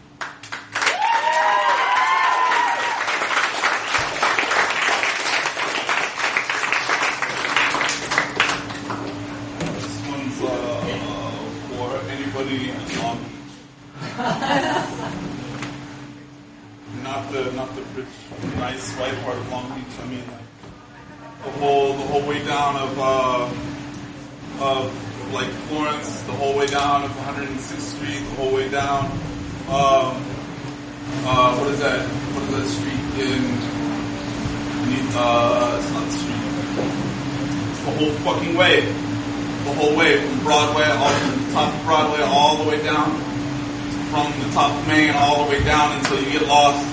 For anybody in Long Beach. not the rich, nice white part of Long Beach. I mean, like the whole way down of like Florence, the whole way down of 106th Street, the whole way down. What is that? What is that street in? It's not the street. It's the whole fucking way. The whole way from Broadway, all from the top of Broadway, all the way down, from the top of Main, all the way down until you get lost.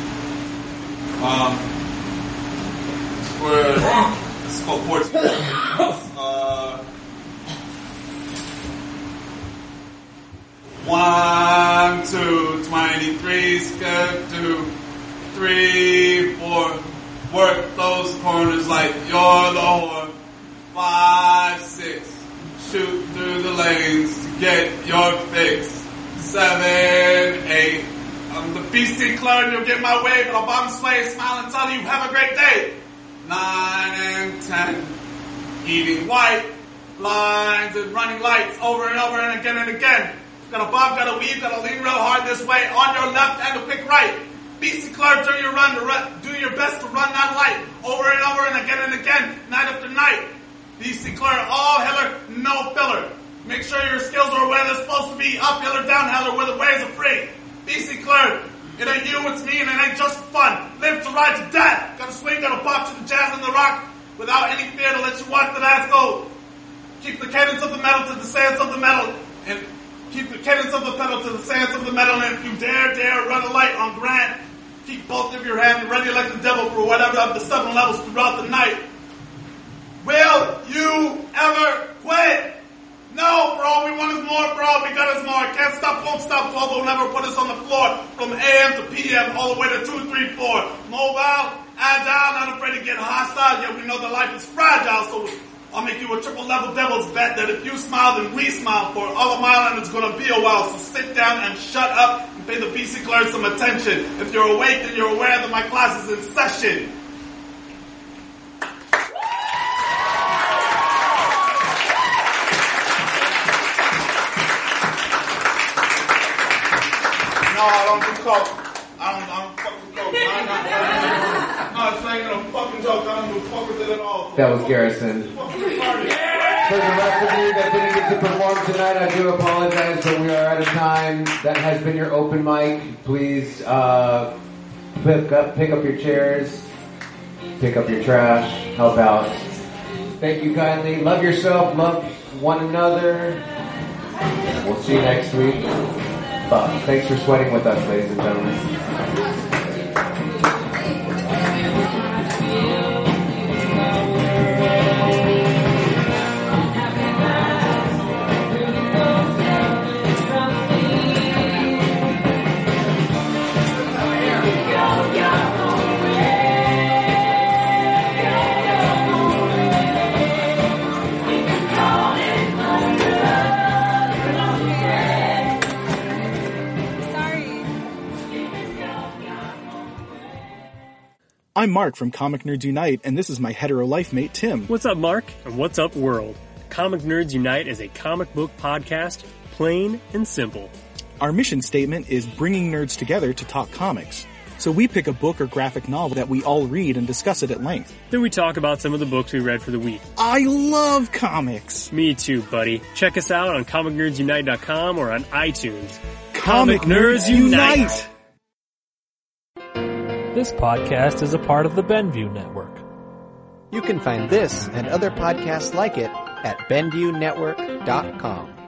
It's called Portsmouth. 1, 2, 23, skip 2, 3, 4. Work those corners like you're the whore. 5, 6. Shoot through the lanes to get your fix. 7, 8. I'm the BC Clerk and you'll get my way, but I'll bomb slay, smile and tell you have a great day. 9 and 10. Eating white lines and running lights over and over and again and again. Gotta bob, gotta weave, gotta lean real hard this way on your left and to pick right. BC Clerk, do your best to run that light over and over and again, night after night. BC Clerk, all hiller, no filler. Make sure your skills are where they're supposed to be, uphill or downhill or where the ways are free. BC Clerk, it ain't you, it's me, and it ain't just for fun. Live to ride to death. Gotta swing, gotta bop to the jazz and the rock without any fear to let you watch that ass go. Keep the cadence of the metal to the sands of the metal, and keep the cadence of the pedal to the sands of the metal, and if you dare run a light on Grant, keep both of your hands ready like the devil for whatever of the 7 levels throughout the night. Will you ever quit? No, for all we want is more, for all we got is more. Can't stop, won't stop, 12 will never put us on the floor. From AM to PM, all the way to 2, 3, 4. Mobile, agile, not afraid to get hostile, yet we know that life is fragile, so I'll make you a triple level devil's bet that if you smile, then we smile for all a mile, and it's gonna be a while, so sit down and shut up and pay the BC Clerk some attention. If you're awake, then you're aware that my class is in session. No, I don't do coke. I don't fucking coke. No, it's not even a fucking joke. I don't do fuck with it at all. That was Garrison. For the rest of you that didn't get to perform tonight, I do apologize, but we are out of time. That has been your open mic. Please pick up your chairs, pick up your trash, help out. Thank you kindly. Love yourself, love one another. We'll see you next week. Thanks for sweating with us, ladies and gentlemen. Sorry. I'm Mark from Comic Nerds Unite, and this is my hetero life mate, Tim. What's up, Mark? And what's up, world? Comic Nerds Unite is a comic book podcast, plain and simple. Our mission statement is bringing nerds together to talk comics. So we pick a book or graphic novel that we all read and discuss it at length. Then we talk about some of the books we read for the week. I love comics! Me too, buddy. Check us out on comicnerdsunite.com or on iTunes. Comic Nerds Unite! This podcast is a part of the Benview Network. You can find this and other podcasts like it at BenviewNetwork.com.